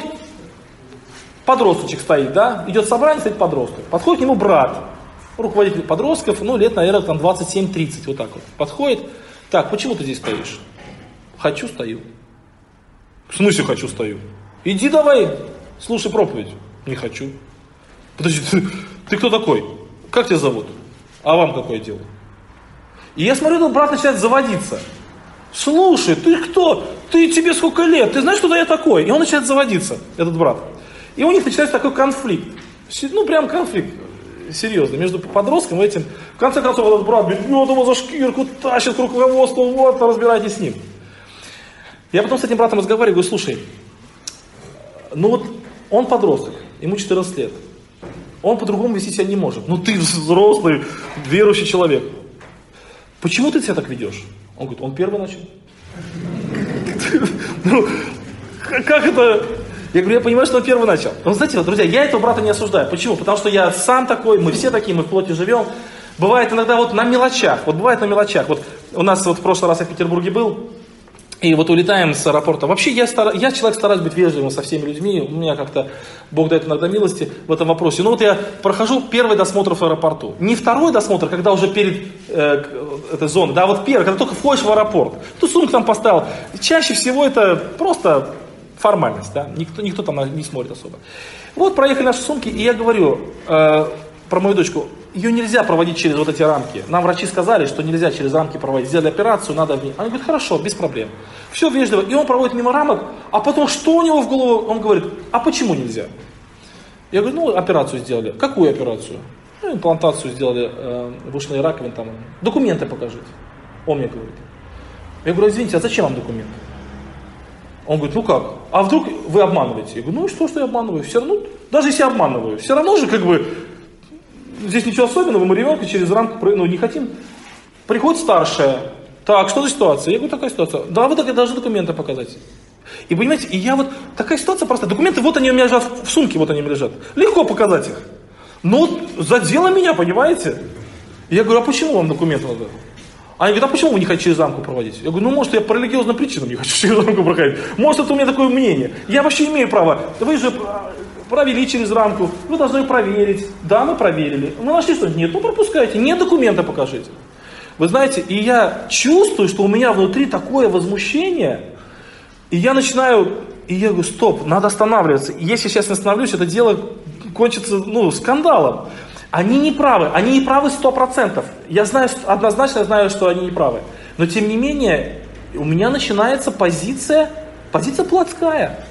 A: подросточек стоит, да, идет собрание, стоит подросток, подходит к нему брат, руководитель подростков, лет, наверное, 27-30, вот так вот, подходит, так, почему ты здесь стоишь? Хочу, стою. В смысле хочу, стою? Иди давай, слушай проповедь. Не хочу. Подожди, ты кто такой? Как тебя зовут? А вам какое дело? И я смотрю, брат начинает заводиться. Слушай, ты кто? Тебе сколько лет? Ты знаешь, кто я такой? И он начинает заводиться, этот брат. И у них начинается такой конфликт. Прям конфликт серьезный между подростком и этим. В конце концов, этот брат бьет его за шкирку, тащит к руководству, вот, разбирайтесь с ним. Я потом с этим братом разговариваю, говорю, слушай, он Он подросток, ему 14 лет. Он по-другому вести себя не может. Ну ты взрослый, верующий человек. Почему ты себя так ведешь? Он говорит, он первый начал. Ну, как это? Я говорю, я понимаю, что он первый начал. Но знаете, вот, друзья, я этого брата не осуждаю. Почему? Потому что я сам такой, мы все такие, мы в плоти живем. Бывает иногда вот на мелочах. Вот бывает на мелочах. Вот у нас вот в прошлый раз я в Петербурге был. И вот улетаем с аэропорта. Вообще я человек, стараюсь быть вежливым со всеми людьми. У меня как-то Бог дает иногда милости в этом вопросе. Но вот я прохожу первый досмотр в аэропорту. Не второй досмотр, когда уже перед этой зоной. Да, вот первый, когда только входишь в аэропорт. Ту сумку там поставил. Чаще всего это просто формальность. Да? Никто там не смотрит особо. Вот проехали наши сумки, и я говорю про мою дочку. Ее нельзя проводить через вот эти рамки. Нам врачи сказали, что нельзя через рамки проводить. Сделали операцию, надо в ней. Она говорит, хорошо, без проблем. Все вежливо. И он проводит мимо рамок, а потом что у него в голову? Он говорит, а почему нельзя? Я говорю, ну операцию сделали. Какую операцию? Ну, имплантацию сделали в ушной раковине. Там. Документы покажите. Он мне говорит. Я говорю, извините, а зачем вам документы? Он говорит, ну как? А вдруг вы обманываете? Я говорю, ну и что я обманываю? Все равно, даже если я обманываю, все равно же как бы... Здесь ничего особенного, мы ребенка через рамку, не хотим. Приходит старшая. Так, что за ситуация? Я говорю, такая ситуация. Да, вы должны документы показать. И понимаете, и я вот, такая ситуация простая. Документы, вот они у меня лежат в сумке, вот они у меня лежат. Легко показать их. Но задело меня, понимаете? Я говорю, а почему вам документы надо? Они говорят, а почему вы не хотите через рамку проводить? Я говорю, ну может я по религиозным причинам не хочу через рамку проходить. Может это у меня такое мнение. Я вообще имею право. Вы же... провели через рамку, вы должны ее проверить. Да, мы проверили. Мы нашли что-нибудь? Нет, ну пропускайте. Нет, документа покажите. Вы знаете, и я чувствую, что у меня внутри такое возмущение, и я начинаю, и я говорю, стоп, надо останавливаться. И если сейчас не остановлюсь, это дело кончится, скандалом. Они не правы 100%. Я знаю, однозначно знаю, что они не правы. Но тем не менее, у меня начинается позиция плотская.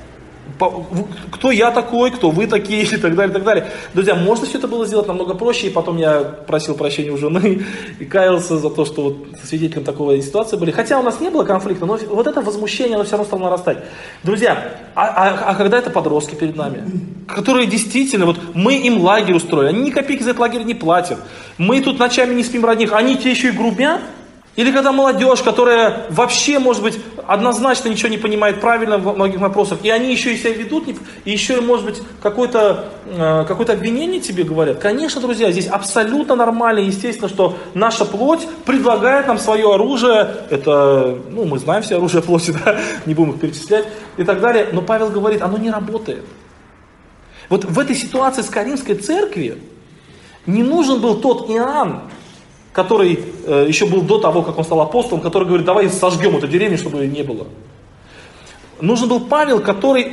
A: Кто я такой, кто вы такие и так далее, и так далее. Друзья, можно все это было сделать намного проще, и потом я просил прощения у жены и каялся за то, что вот свидетелем такой ситуации были. Хотя у нас не было конфликта, но вот это возмущение, оно все равно стало нарастать. Друзья, а когда это подростки перед нами, которые действительно, вот мы им лагерь устроили, они ни копейки за этот лагерь не платят, мы тут ночами не спим ради них, они те еще и грубят? Или когда молодежь, которая вообще, может быть, однозначно ничего не понимает правильно в многих вопросах, и они еще и себя ведут, и еще, может быть, какое-то обвинение тебе говорят. Конечно, друзья, здесь абсолютно нормально, естественно, что наша плоть предлагает нам свое оружие. Это, мы знаем все оружие плоти, да, не будем их перечислять и так далее. Но Павел говорит, оно не работает. Вот в этой ситуации с Коринфской церкви не нужен был тот Иоанн, который еще был до того, как он стал апостолом, который говорит, давай сожгем эту деревню, чтобы ее не было. Нужен был Павел, который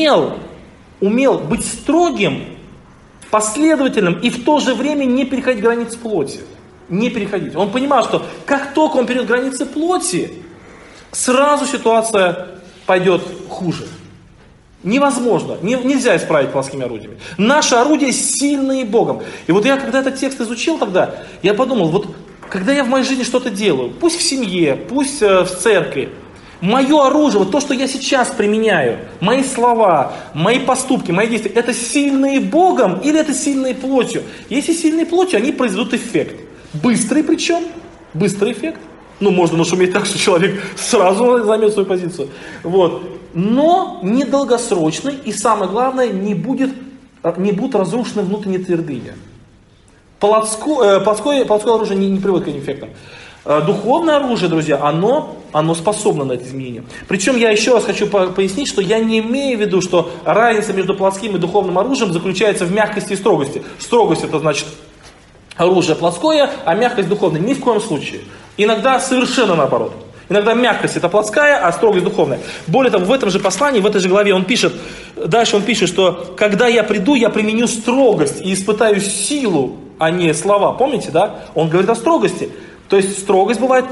A: умел быть строгим, последовательным и в то же время не переходить границы плоти. Не переходить. Он понимал, что как только он перейдет границы плоти, сразу ситуация пойдет хуже. Невозможно, нельзя исправить плотскими орудиями. Наши орудия сильные Богом. И вот я, когда этот текст изучил тогда, я подумал, вот когда я в моей жизни что-то делаю, пусть в семье, пусть в церкви, мое оружие, вот то, что я сейчас применяю, мои слова, мои поступки, мои действия, это сильные Богом или это сильные плотью? Если сильные плотью, они произведут эффект. Быстрый причем, быстрый эффект. Можно нашуметь так, что человек сразу займет свою позицию. Вот. Но недолгосрочный и, самое главное, не будут разрушены внутренние твердыни. Плотское оружие не приводит к этим эффектам. Духовное оружие, друзья, оно способно на это изменение. Причем я еще раз хочу пояснить, что я не имею в виду, что разница между плотским и духовным оружием заключается в мягкости и строгости. Строгость это значит оружие плотское, а мягкость духовная. Ни в коем случае. Иногда совершенно наоборот. Иногда мягкость это плотская, а строгость духовная. Более того, в этом же послании, в этой же главе дальше он пишет, что когда я приду, я применю строгость и испытаю силу, а не слова. Помните, да? Он говорит о строгости. То есть строгость бывает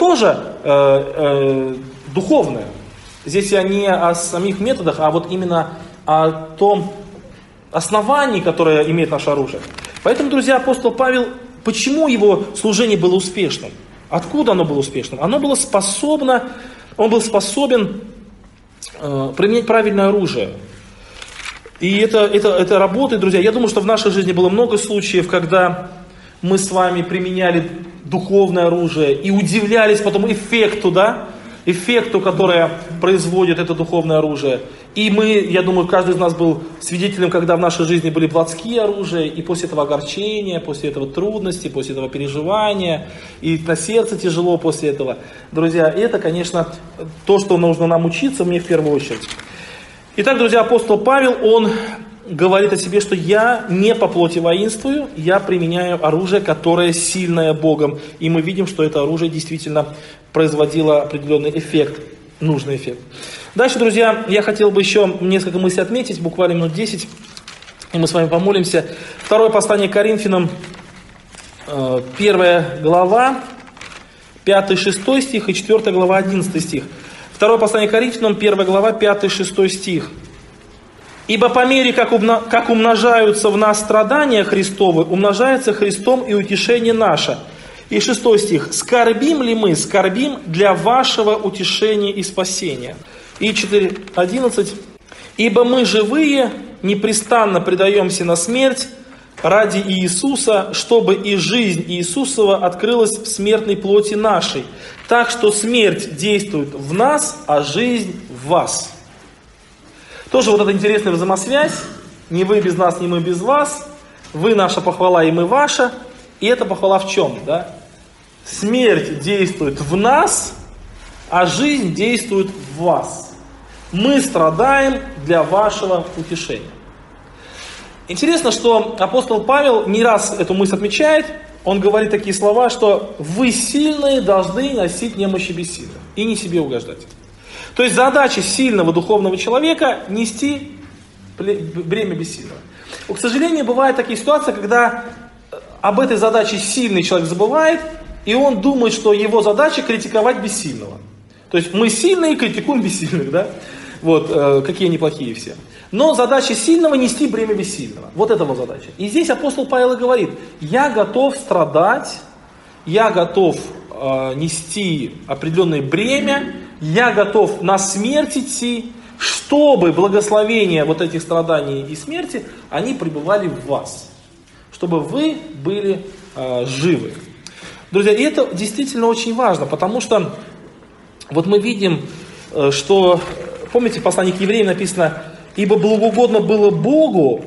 A: тоже духовная. Здесь я не о самих методах, а вот именно о том основании, которое имеет наше оружие. Поэтому, друзья, апостол Павел, почему его служение было успешным? Откуда оно было успешным? Он был способен применять правильное оружие. И это работает, друзья. Я думаю, что в нашей жизни было много случаев, когда мы с вами применяли духовное оружие и удивлялись потом эффекту, да? Эффекту, которое производит это духовное оружие. И я думаю, каждый из нас был свидетелем, когда в нашей жизни были плотские оружия, и после этого огорчения, после этого трудности, после этого переживания, и на сердце тяжело после этого. Друзья, это, конечно, то, что нужно нам учиться, мне в первую очередь. Итак, друзья, апостол Павел, он говорит о себе, что я не по плоти воинствую, я применяю оружие, которое сильное Богом. И мы видим, что это оружие действительно производило определенный эффект, нужный эффект. Дальше, друзья, я хотел бы еще несколько мыслей отметить, буквально минут 10, и мы с вами помолимся. Второе послание к Коринфянам, 1 глава, 5-6 стих и 4 глава, 11 стих. Второе послание к Коринфянам, 1 глава, 5-6 стих. «Ибо по мере, как умножаются в нас страдания Христовы, умножается Христом и утешение наше». И 6 стих. «Скорбим ли мы? Скорбим для вашего утешения и спасения». И 4:11. «Ибо мы живые, непрестанно предаемся на смерть ради Иисуса, чтобы и жизнь Иисусова открылась в смертной плоти нашей. Так что смерть действует в нас, а жизнь в вас». Тоже вот эта интересная взаимосвязь. Не вы без нас, не мы без вас. Вы наша похвала, и мы ваша. И эта похвала в чем? Да? Смерть действует в нас, а жизнь действует в вас. Мы страдаем для вашего утешения. Интересно, что апостол Павел не раз эту мысль отмечает. Он говорит такие слова, что вы сильные должны носить немощи бессильных и не себе угождать. То есть задача сильного духовного человека нести бремя бессильного. К сожалению, бывают такие ситуации, когда об этой задаче сильный человек забывает, и он думает, что его задача критиковать бессильного. То есть мы сильные, критикуем бессильных, да? Вот, какие они плохие все. Но задача сильного нести бремя бессильного. Вот это его задача. И здесь апостол Павел и говорит: я готов страдать, я готов нести определенное бремя, я готов на смерть идти, чтобы благословения вот этих страданий и смерти, они пребывали в вас. Чтобы вы были живы. Друзья, и это действительно очень важно, потому что вот мы видим, что, помните, в послании к евреям написано: «Ибо благоугодно было Богу,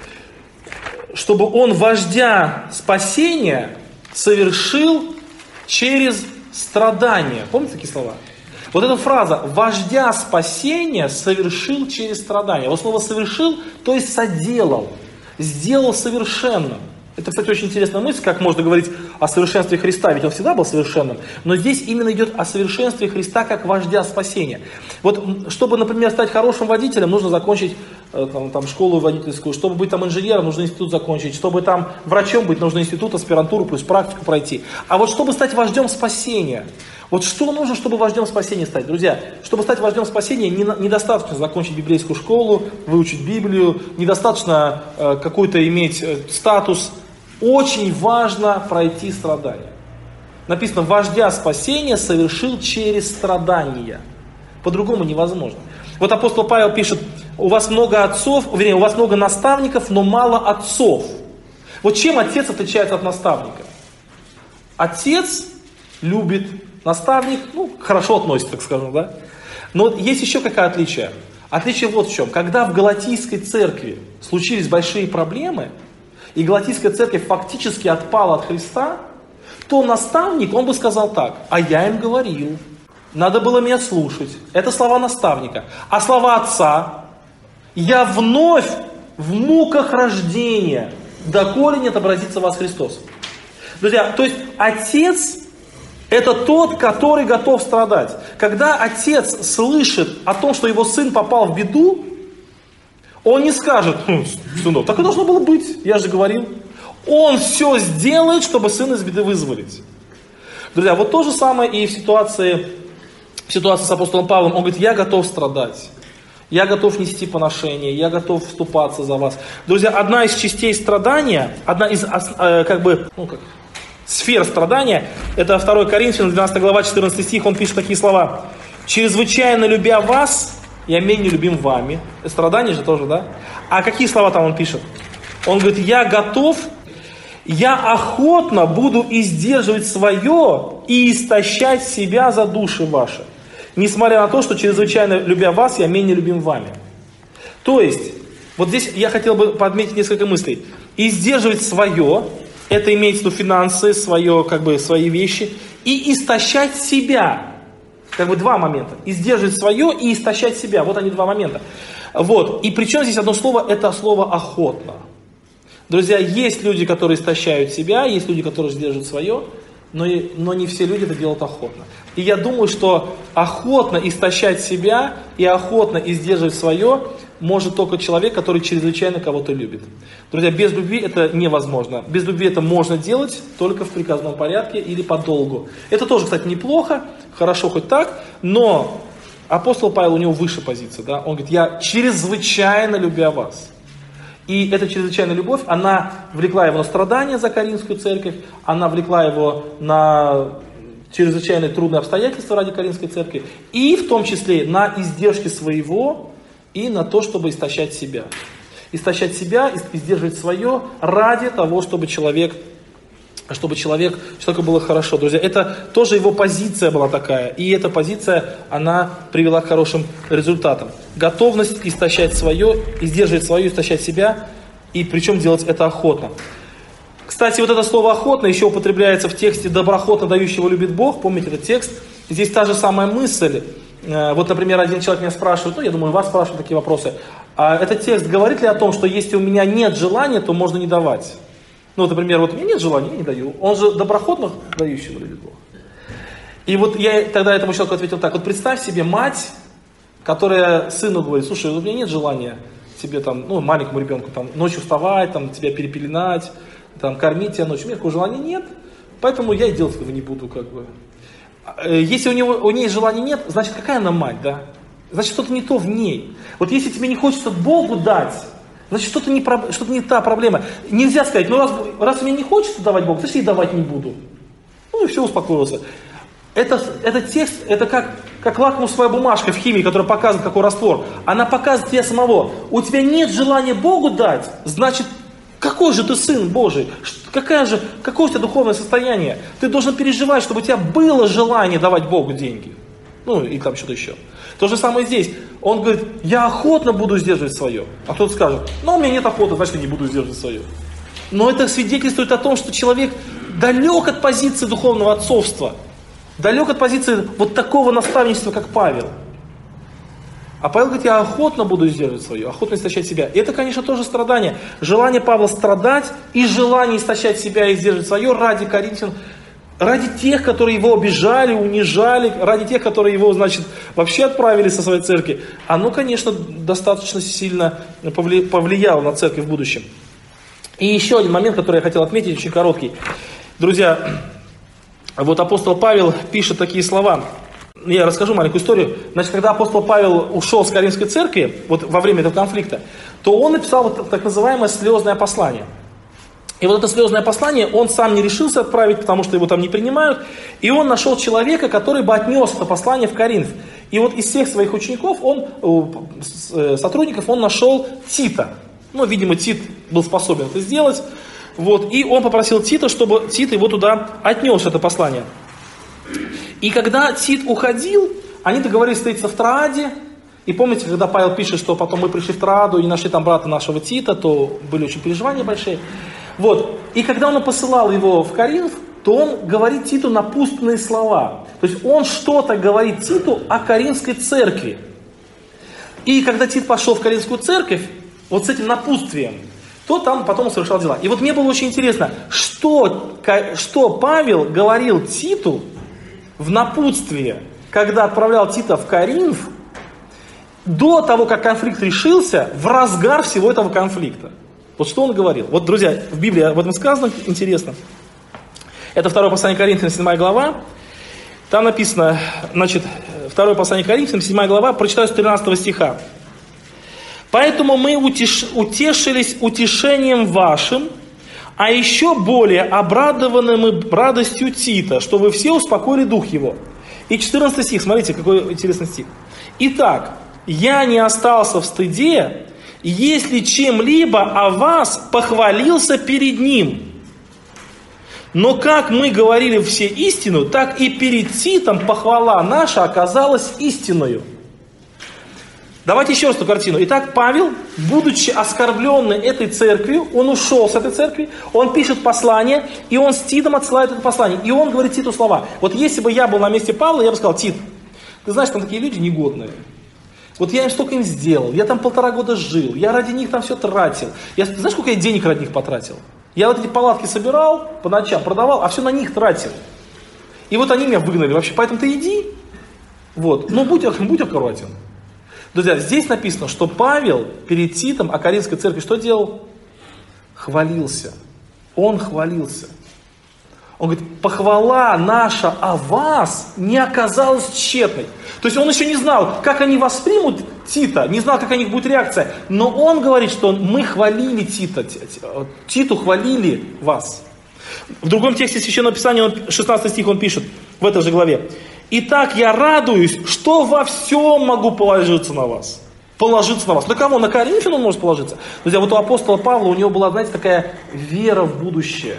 A: чтобы Он вождя спасения совершил через страдания». Помните такие слова? Вот эта фраза «вождя спасения совершил через страдания». Вот слово «совершил», то есть соделал, сделал совершенным. Это, кстати, очень интересная мысль, как можно говорить о совершенстве Христа, ведь Он всегда был совершенным. Но здесь именно идет о совершенстве Христа как вождя спасения. Вот, чтобы, например, стать хорошим водителем, нужно закончить там, школу водительскую. Чтобы быть там инженером, нужно институт закончить. Чтобы там врачом быть, нужно институт, аспирантуру, плюс практику пройти. А вот чтобы стать вождем спасения, вот что нужно, чтобы вождем спасения стать? Друзья, чтобы стать вождем спасения, недостаточно закончить библейскую школу, выучить Библию, недостаточно какой-то иметь статус. Очень важно пройти страдания. Написано: вождя спасения совершил через страдания. По-другому невозможно. Вот апостол Павел пишет: у вас много отцов, вернее, у вас много наставников, но мало отцов. Вот чем отец отличается от наставника? Отец любит, наставник, хорошо относится, так скажем, да? Но есть еще какое отличие? Отличие вот в чем. Когда в Галатийской церкви случились большие проблемы, и Галатийская церковь фактически отпала от Христа, то наставник, он бы сказал так: а я им говорил, надо было меня слушать. Это слова наставника. А слова отца: я вновь в муках рождения, доколе не отобразится вас Христос. Друзья, то есть отец — это тот, который готов страдать. Когда отец слышит о том, что его сын попал в беду, он не скажет: сынок, так и должно было быть, я же говорил. Он все сделает, чтобы сына из беды вызволить. Друзья, вот то же самое и в ситуации с апостолом Павлом. Он говорит: я готов страдать, я готов нести поношение, я готов вступаться за вас. Друзья, одна из частей страдания, одна из сфер страдания, это 2 Коринфянам, 12 глава, 14 стих, он пишет такие слова: «Чрезвычайно любя вас, я менее любим вами. Страдания же тоже, да? А какие слова там он пишет? Он говорит, я готов, я охотно буду издерживать свое и истощать себя за души ваши. Несмотря на то, что чрезвычайно любя вас, я менее любим вами. То есть, вот здесь я хотел бы подметить несколько мыслей. Издерживать свое, это имеется в виду финансы, свои вещи, и истощать себя. Два момента. Издерживать свое и истощать себя. Вот они два момента. И причем здесь одно слово, это слово охотно. Друзья, есть люди, которые истощают себя, есть люди, которые сдерживают свое, но не все люди это делают охотно. И я думаю, что охотно истощать себя и охотно издерживать свое может только человек, который чрезвычайно кого-то любит. Друзья, без любви это невозможно. Без любви это можно делать только в приказном порядке или по долгу. Это тоже, кстати, неплохо, хорошо хоть так, но апостол Павел, у него выше позиция. Да? Он говорит, я чрезвычайно любя вас. И эта чрезвычайная любовь, она влекла его на страдания за Коринфскую церковь, она влекла его на чрезвычайно трудные обстоятельства ради Коринфской церкви, и в том числе на издержки своего и на то, чтобы истощать себя. Истощать себя, издерживать свое ради того, чтобы человеку было хорошо. Друзья, это тоже его позиция была такая. И эта позиция, она привела к хорошим результатам. Готовность истощать свое, издерживать свое, истощать себя. И причем делать это охотно. Кстати, вот это слово охотно еще употребляется в тексте доброохотно дающего любит Бог. Помните этот текст? Здесь та же самая мысль. Вот, например, один человек меня спрашивает, я думаю, вас спрашивают такие вопросы. А этот текст говорит ли о том, что если у меня нет желания, то можно не давать? Например, у меня нет желания, я не даю. Он же доброохотно дающего любит Бог. И я тогда этому человеку ответил так. Представь себе мать, которая сыну говорит, слушай, у меня нет желания тебе маленькому ребенку ночью вставать, тебя перепеленать, кормить тебя ночью. У меня такого желания нет, поэтому я и делать этого не буду. Если у нее желания нет, значит, какая она мать, да? Значит, что-то не то в ней. Если тебе не хочется Богу дать, значит, что-то не та проблема. Нельзя сказать, раз мне не хочется давать Богу, значит, я и давать не буду. И все, успокоился. Этот текст, это как лакмусовая бумажка в химии, которая показывает, какой раствор. Она показывает тебя самого. У тебя нет желания Богу дать, значит, какой же ты сын Божий? Какое у тебя духовное состояние? Ты должен переживать, чтобы у тебя было желание давать Богу деньги. И что-то еще. То же самое здесь. Он говорит, я охотно буду сдерживать свое. А кто-то скажет, у меня нет охоты, значит, я не буду сдерживать свое. Но это свидетельствует о том, что человек далек от позиции духовного отцовства. Далек от позиции такого наставничества, как Павел. А Павел говорит, я охотно буду сдерживать свое, охотно истощать себя. И это, конечно, тоже страдание. Желание Павла страдать и желание истощать себя и сдерживать свое ради коринфян, ради тех, которые его обижали, унижали, ради тех, которые его, вообще отправили со своей церкви. Оно, конечно, достаточно сильно повлияло на церковь в будущем. И еще один момент, который я хотел отметить, очень короткий. Друзья, апостол Павел пишет такие слова. Я расскажу маленькую историю. Когда апостол Павел ушел с Коринфской церкви, во время этого конфликта, то он написал так называемое слезное послание. И это слезное послание он сам не решился отправить, потому что его там не принимают. И он нашел человека, который бы отнес это послание в Коринф. И из всех своих учеников, сотрудников, он нашел Тита. Видимо, Тит был способен это сделать. И он попросил Тита, чтобы Тит его туда отнес, это послание. И когда Тит уходил, они договорились встретиться в Трааде. И помните, когда Павел пишет, что потом мы пришли в Трааду и не нашли там брата нашего Тита, то были очень переживания большие. И когда он посылал его в Коринф, то он говорит Титу напутственные слова. То есть он что-то говорит Титу о Коринфской церкви. И когда Тит пошел в Коринфскую церковь, с этим напутствием, то там потом он совершал дела. И мне было очень интересно, что Павел говорил Титу в напутствие, когда отправлял Тита в Коринф, до того, как конфликт решился, в разгар всего этого конфликта. Что он говорил? Друзья, в Библии об этом сказано, интересно. Это 2 послание Коринфянам, 7 глава. Там написано, 2 послание Коринфянам, 7 глава, прочитаю с 13 стиха. «Поэтому мы утешились утешением вашим, а еще более обрадованы мы радостью Тита, что вы все успокоили дух его». И 14 стих, смотрите, какой интересный стих. «Итак, я не остался в стыде, если чем-либо о вас похвалился перед ним. Но как мы говорили все истину, так и перед Титом похвала наша оказалась истинною. Давайте еще раз эту картину. Итак, Павел, будучи оскорбленный этой церковью, он ушел с этой церкви, он пишет послание, и он с Титом отсылает это послание. И он говорит Титу слова. Вот если бы я был на месте Павла, я бы сказал: Тит, ты знаешь, там такие люди негодные. Вот я им столько им сделал, я там 1,5 года жил, я ради них там все тратил. Ты знаешь, сколько я денег ради них потратил? Я вот эти палатки собирал по ночам, продавал, а все на них тратил. И вот они меня выгнали вообще, поэтому ты иди. Вот. Но будь аккуратен. Друзья, здесь написано, что Павел перед Титом о Коринфской церкви что делал? Хвалился. Он хвалился. Он говорит: похвала наша о вас не оказалась тщетной. То есть он еще не знал, как они воспримут Тита, не знал, какая у них будет реакция. Но он говорит, что мы хвалили Тита, Титу хвалили вас. В другом тексте Священного Писания, 16 стих он пишет, в этой же главе: «Итак, я радуюсь, что во всем могу положиться на вас». Положиться на вас. На кого? На Коринфян он может положиться. Друзья, вот у апостола Павла, у него была, знаете, такая вера в будущее.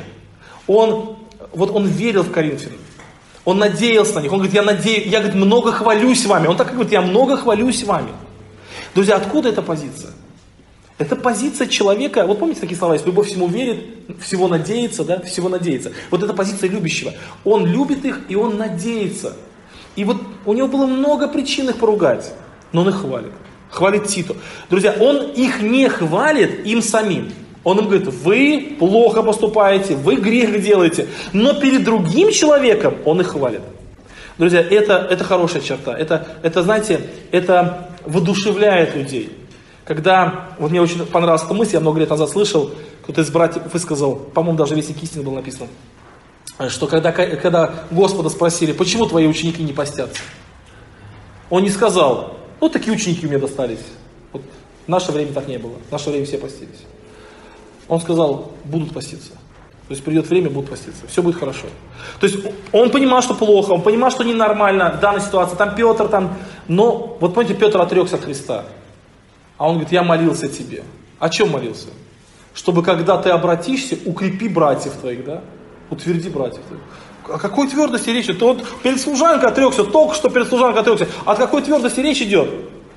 A: Он верил в Коринфян. Он надеялся на них. Он говорит: я говорит, много хвалюсь вами. Он так говорит: я много хвалюсь вами. Друзья, откуда эта позиция? Это позиция человека, вот помните такие слова, если любовь всему верит, всего надеется, да, всего надеется. Вот это позиция любящего. Он любит их, и он надеется. И вот у него было много причин их поругать, но он их хвалит. Хвалит Титу. Друзья, он их не хвалит им самим. Он им говорит: вы плохо поступаете, вы грех делаете. Но перед другим человеком он их хвалит. Друзья, это хорошая черта. Это, знаете, это воодушевляет людей. Когда, вот мне очень понравилась эта мысль, я много лет назад слышал, кто-то из братьев высказал, по-моему, даже в Вестнике истины было написано, что когда Господа спросили: почему твои ученики не постятся? Он не сказал: вот такие ученики у меня достались. Вот в наше время так не было. В наше время все постились. Он сказал: будут поститься. То есть придет время, будут поститься. Все будет хорошо. То есть он понимал, что плохо, он понимал, что ненормально в данной ситуации. Там Петр, но вот помните, Петр отрекся от Христа. А он говорит: я молился тебе. О чем молился? Чтобы когда ты обратишься, укрепи братьев твоих, да? Утверди братьев твоих. О какой твердости речь идет? Вот перед служанкой отрекся, только что перед служанкой отрекся. От какой твердости речь идет?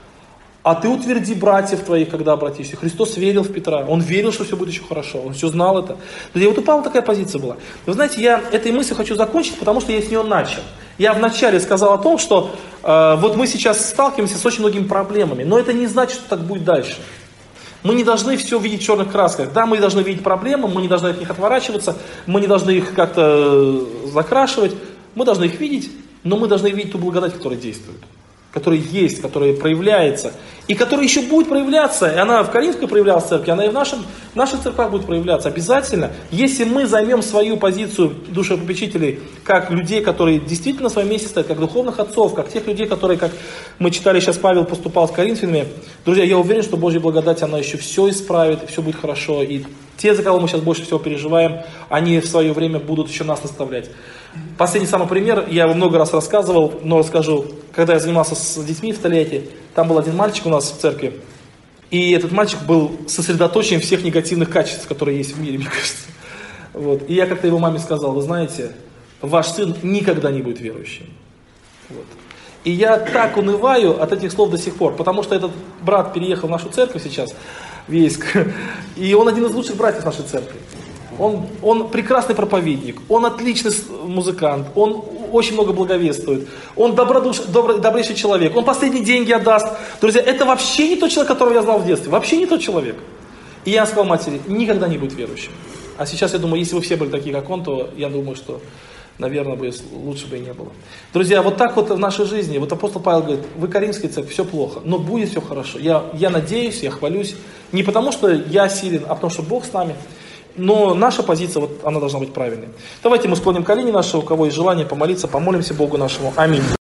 A: А ты утверди братьев твоих, когда обратишься. Христос верил в Петра. Он верил, что все будет еще хорошо. Он все знал это. И вот у Павла такая позиция была. Вы знаете, я этой мыслью хочу закончить, потому что я с нее начал. Я вначале сказал о том, что вот мы сейчас сталкиваемся с очень многими проблемами. Но это не значит, что так будет дальше. Мы не должны все видеть в черных красках. Да, мы должны видеть проблемы, мы не должны от них отворачиваться, мы не должны их как-то закрашивать. Мы должны их видеть, но мы должны видеть ту благодать, которая действует. Которая есть, которая проявляется, и которая еще будет проявляться. И она в Коринфской проявлялась в церкви, она и в наших церквях будет проявляться обязательно. Если мы займем свою позицию душепопечителей, как людей, которые действительно на своем месте стоят, как духовных отцов, как тех людей, которые, как мы читали сейчас, Павел поступал с коринфянами. Друзья, я уверен, что Божья благодать, она еще все исправит, и все будет хорошо. И те, за кого мы сейчас больше всего переживаем, они в свое время будут еще нас наставлять. Последний самый пример, я его много раз рассказывал, но расскажу. Когда я занимался с детьми в Тольятти, там был один мальчик у нас в церкви, и этот мальчик был сосредоточен всех негативных качеств, которые есть в мире, мне кажется. Вот. И я как-то его маме сказал: вы знаете, ваш сын никогда не будет верующим. Вот. И я так унываю от этих слов до сих пор, потому что этот брат переехал в нашу церковь сейчас, в Ейск, и он один из лучших братьев нашей церкви. Он прекрасный проповедник, он отличный музыкант, он очень много благовествует, он добрейший человек, он последние деньги отдаст. Друзья, это вообще не тот человек, которого я знал в детстве, вообще не тот человек. И я сказал матери: никогда не будет верующим. А сейчас я думаю, если бы все были такие, как он, то я думаю, что, наверное, лучше бы и не было. Друзья, вот так вот в нашей жизни, вот апостол Павел говорит: вы Коринфская церковь, все плохо, но будет все хорошо. Я надеюсь, я хвалюсь, не потому что я силен, а потому что Бог с нами. Но наша позиция, вот она должна быть правильной. Давайте мы склоним колени наши, у кого есть желание помолиться, помолимся Богу нашему. Аминь.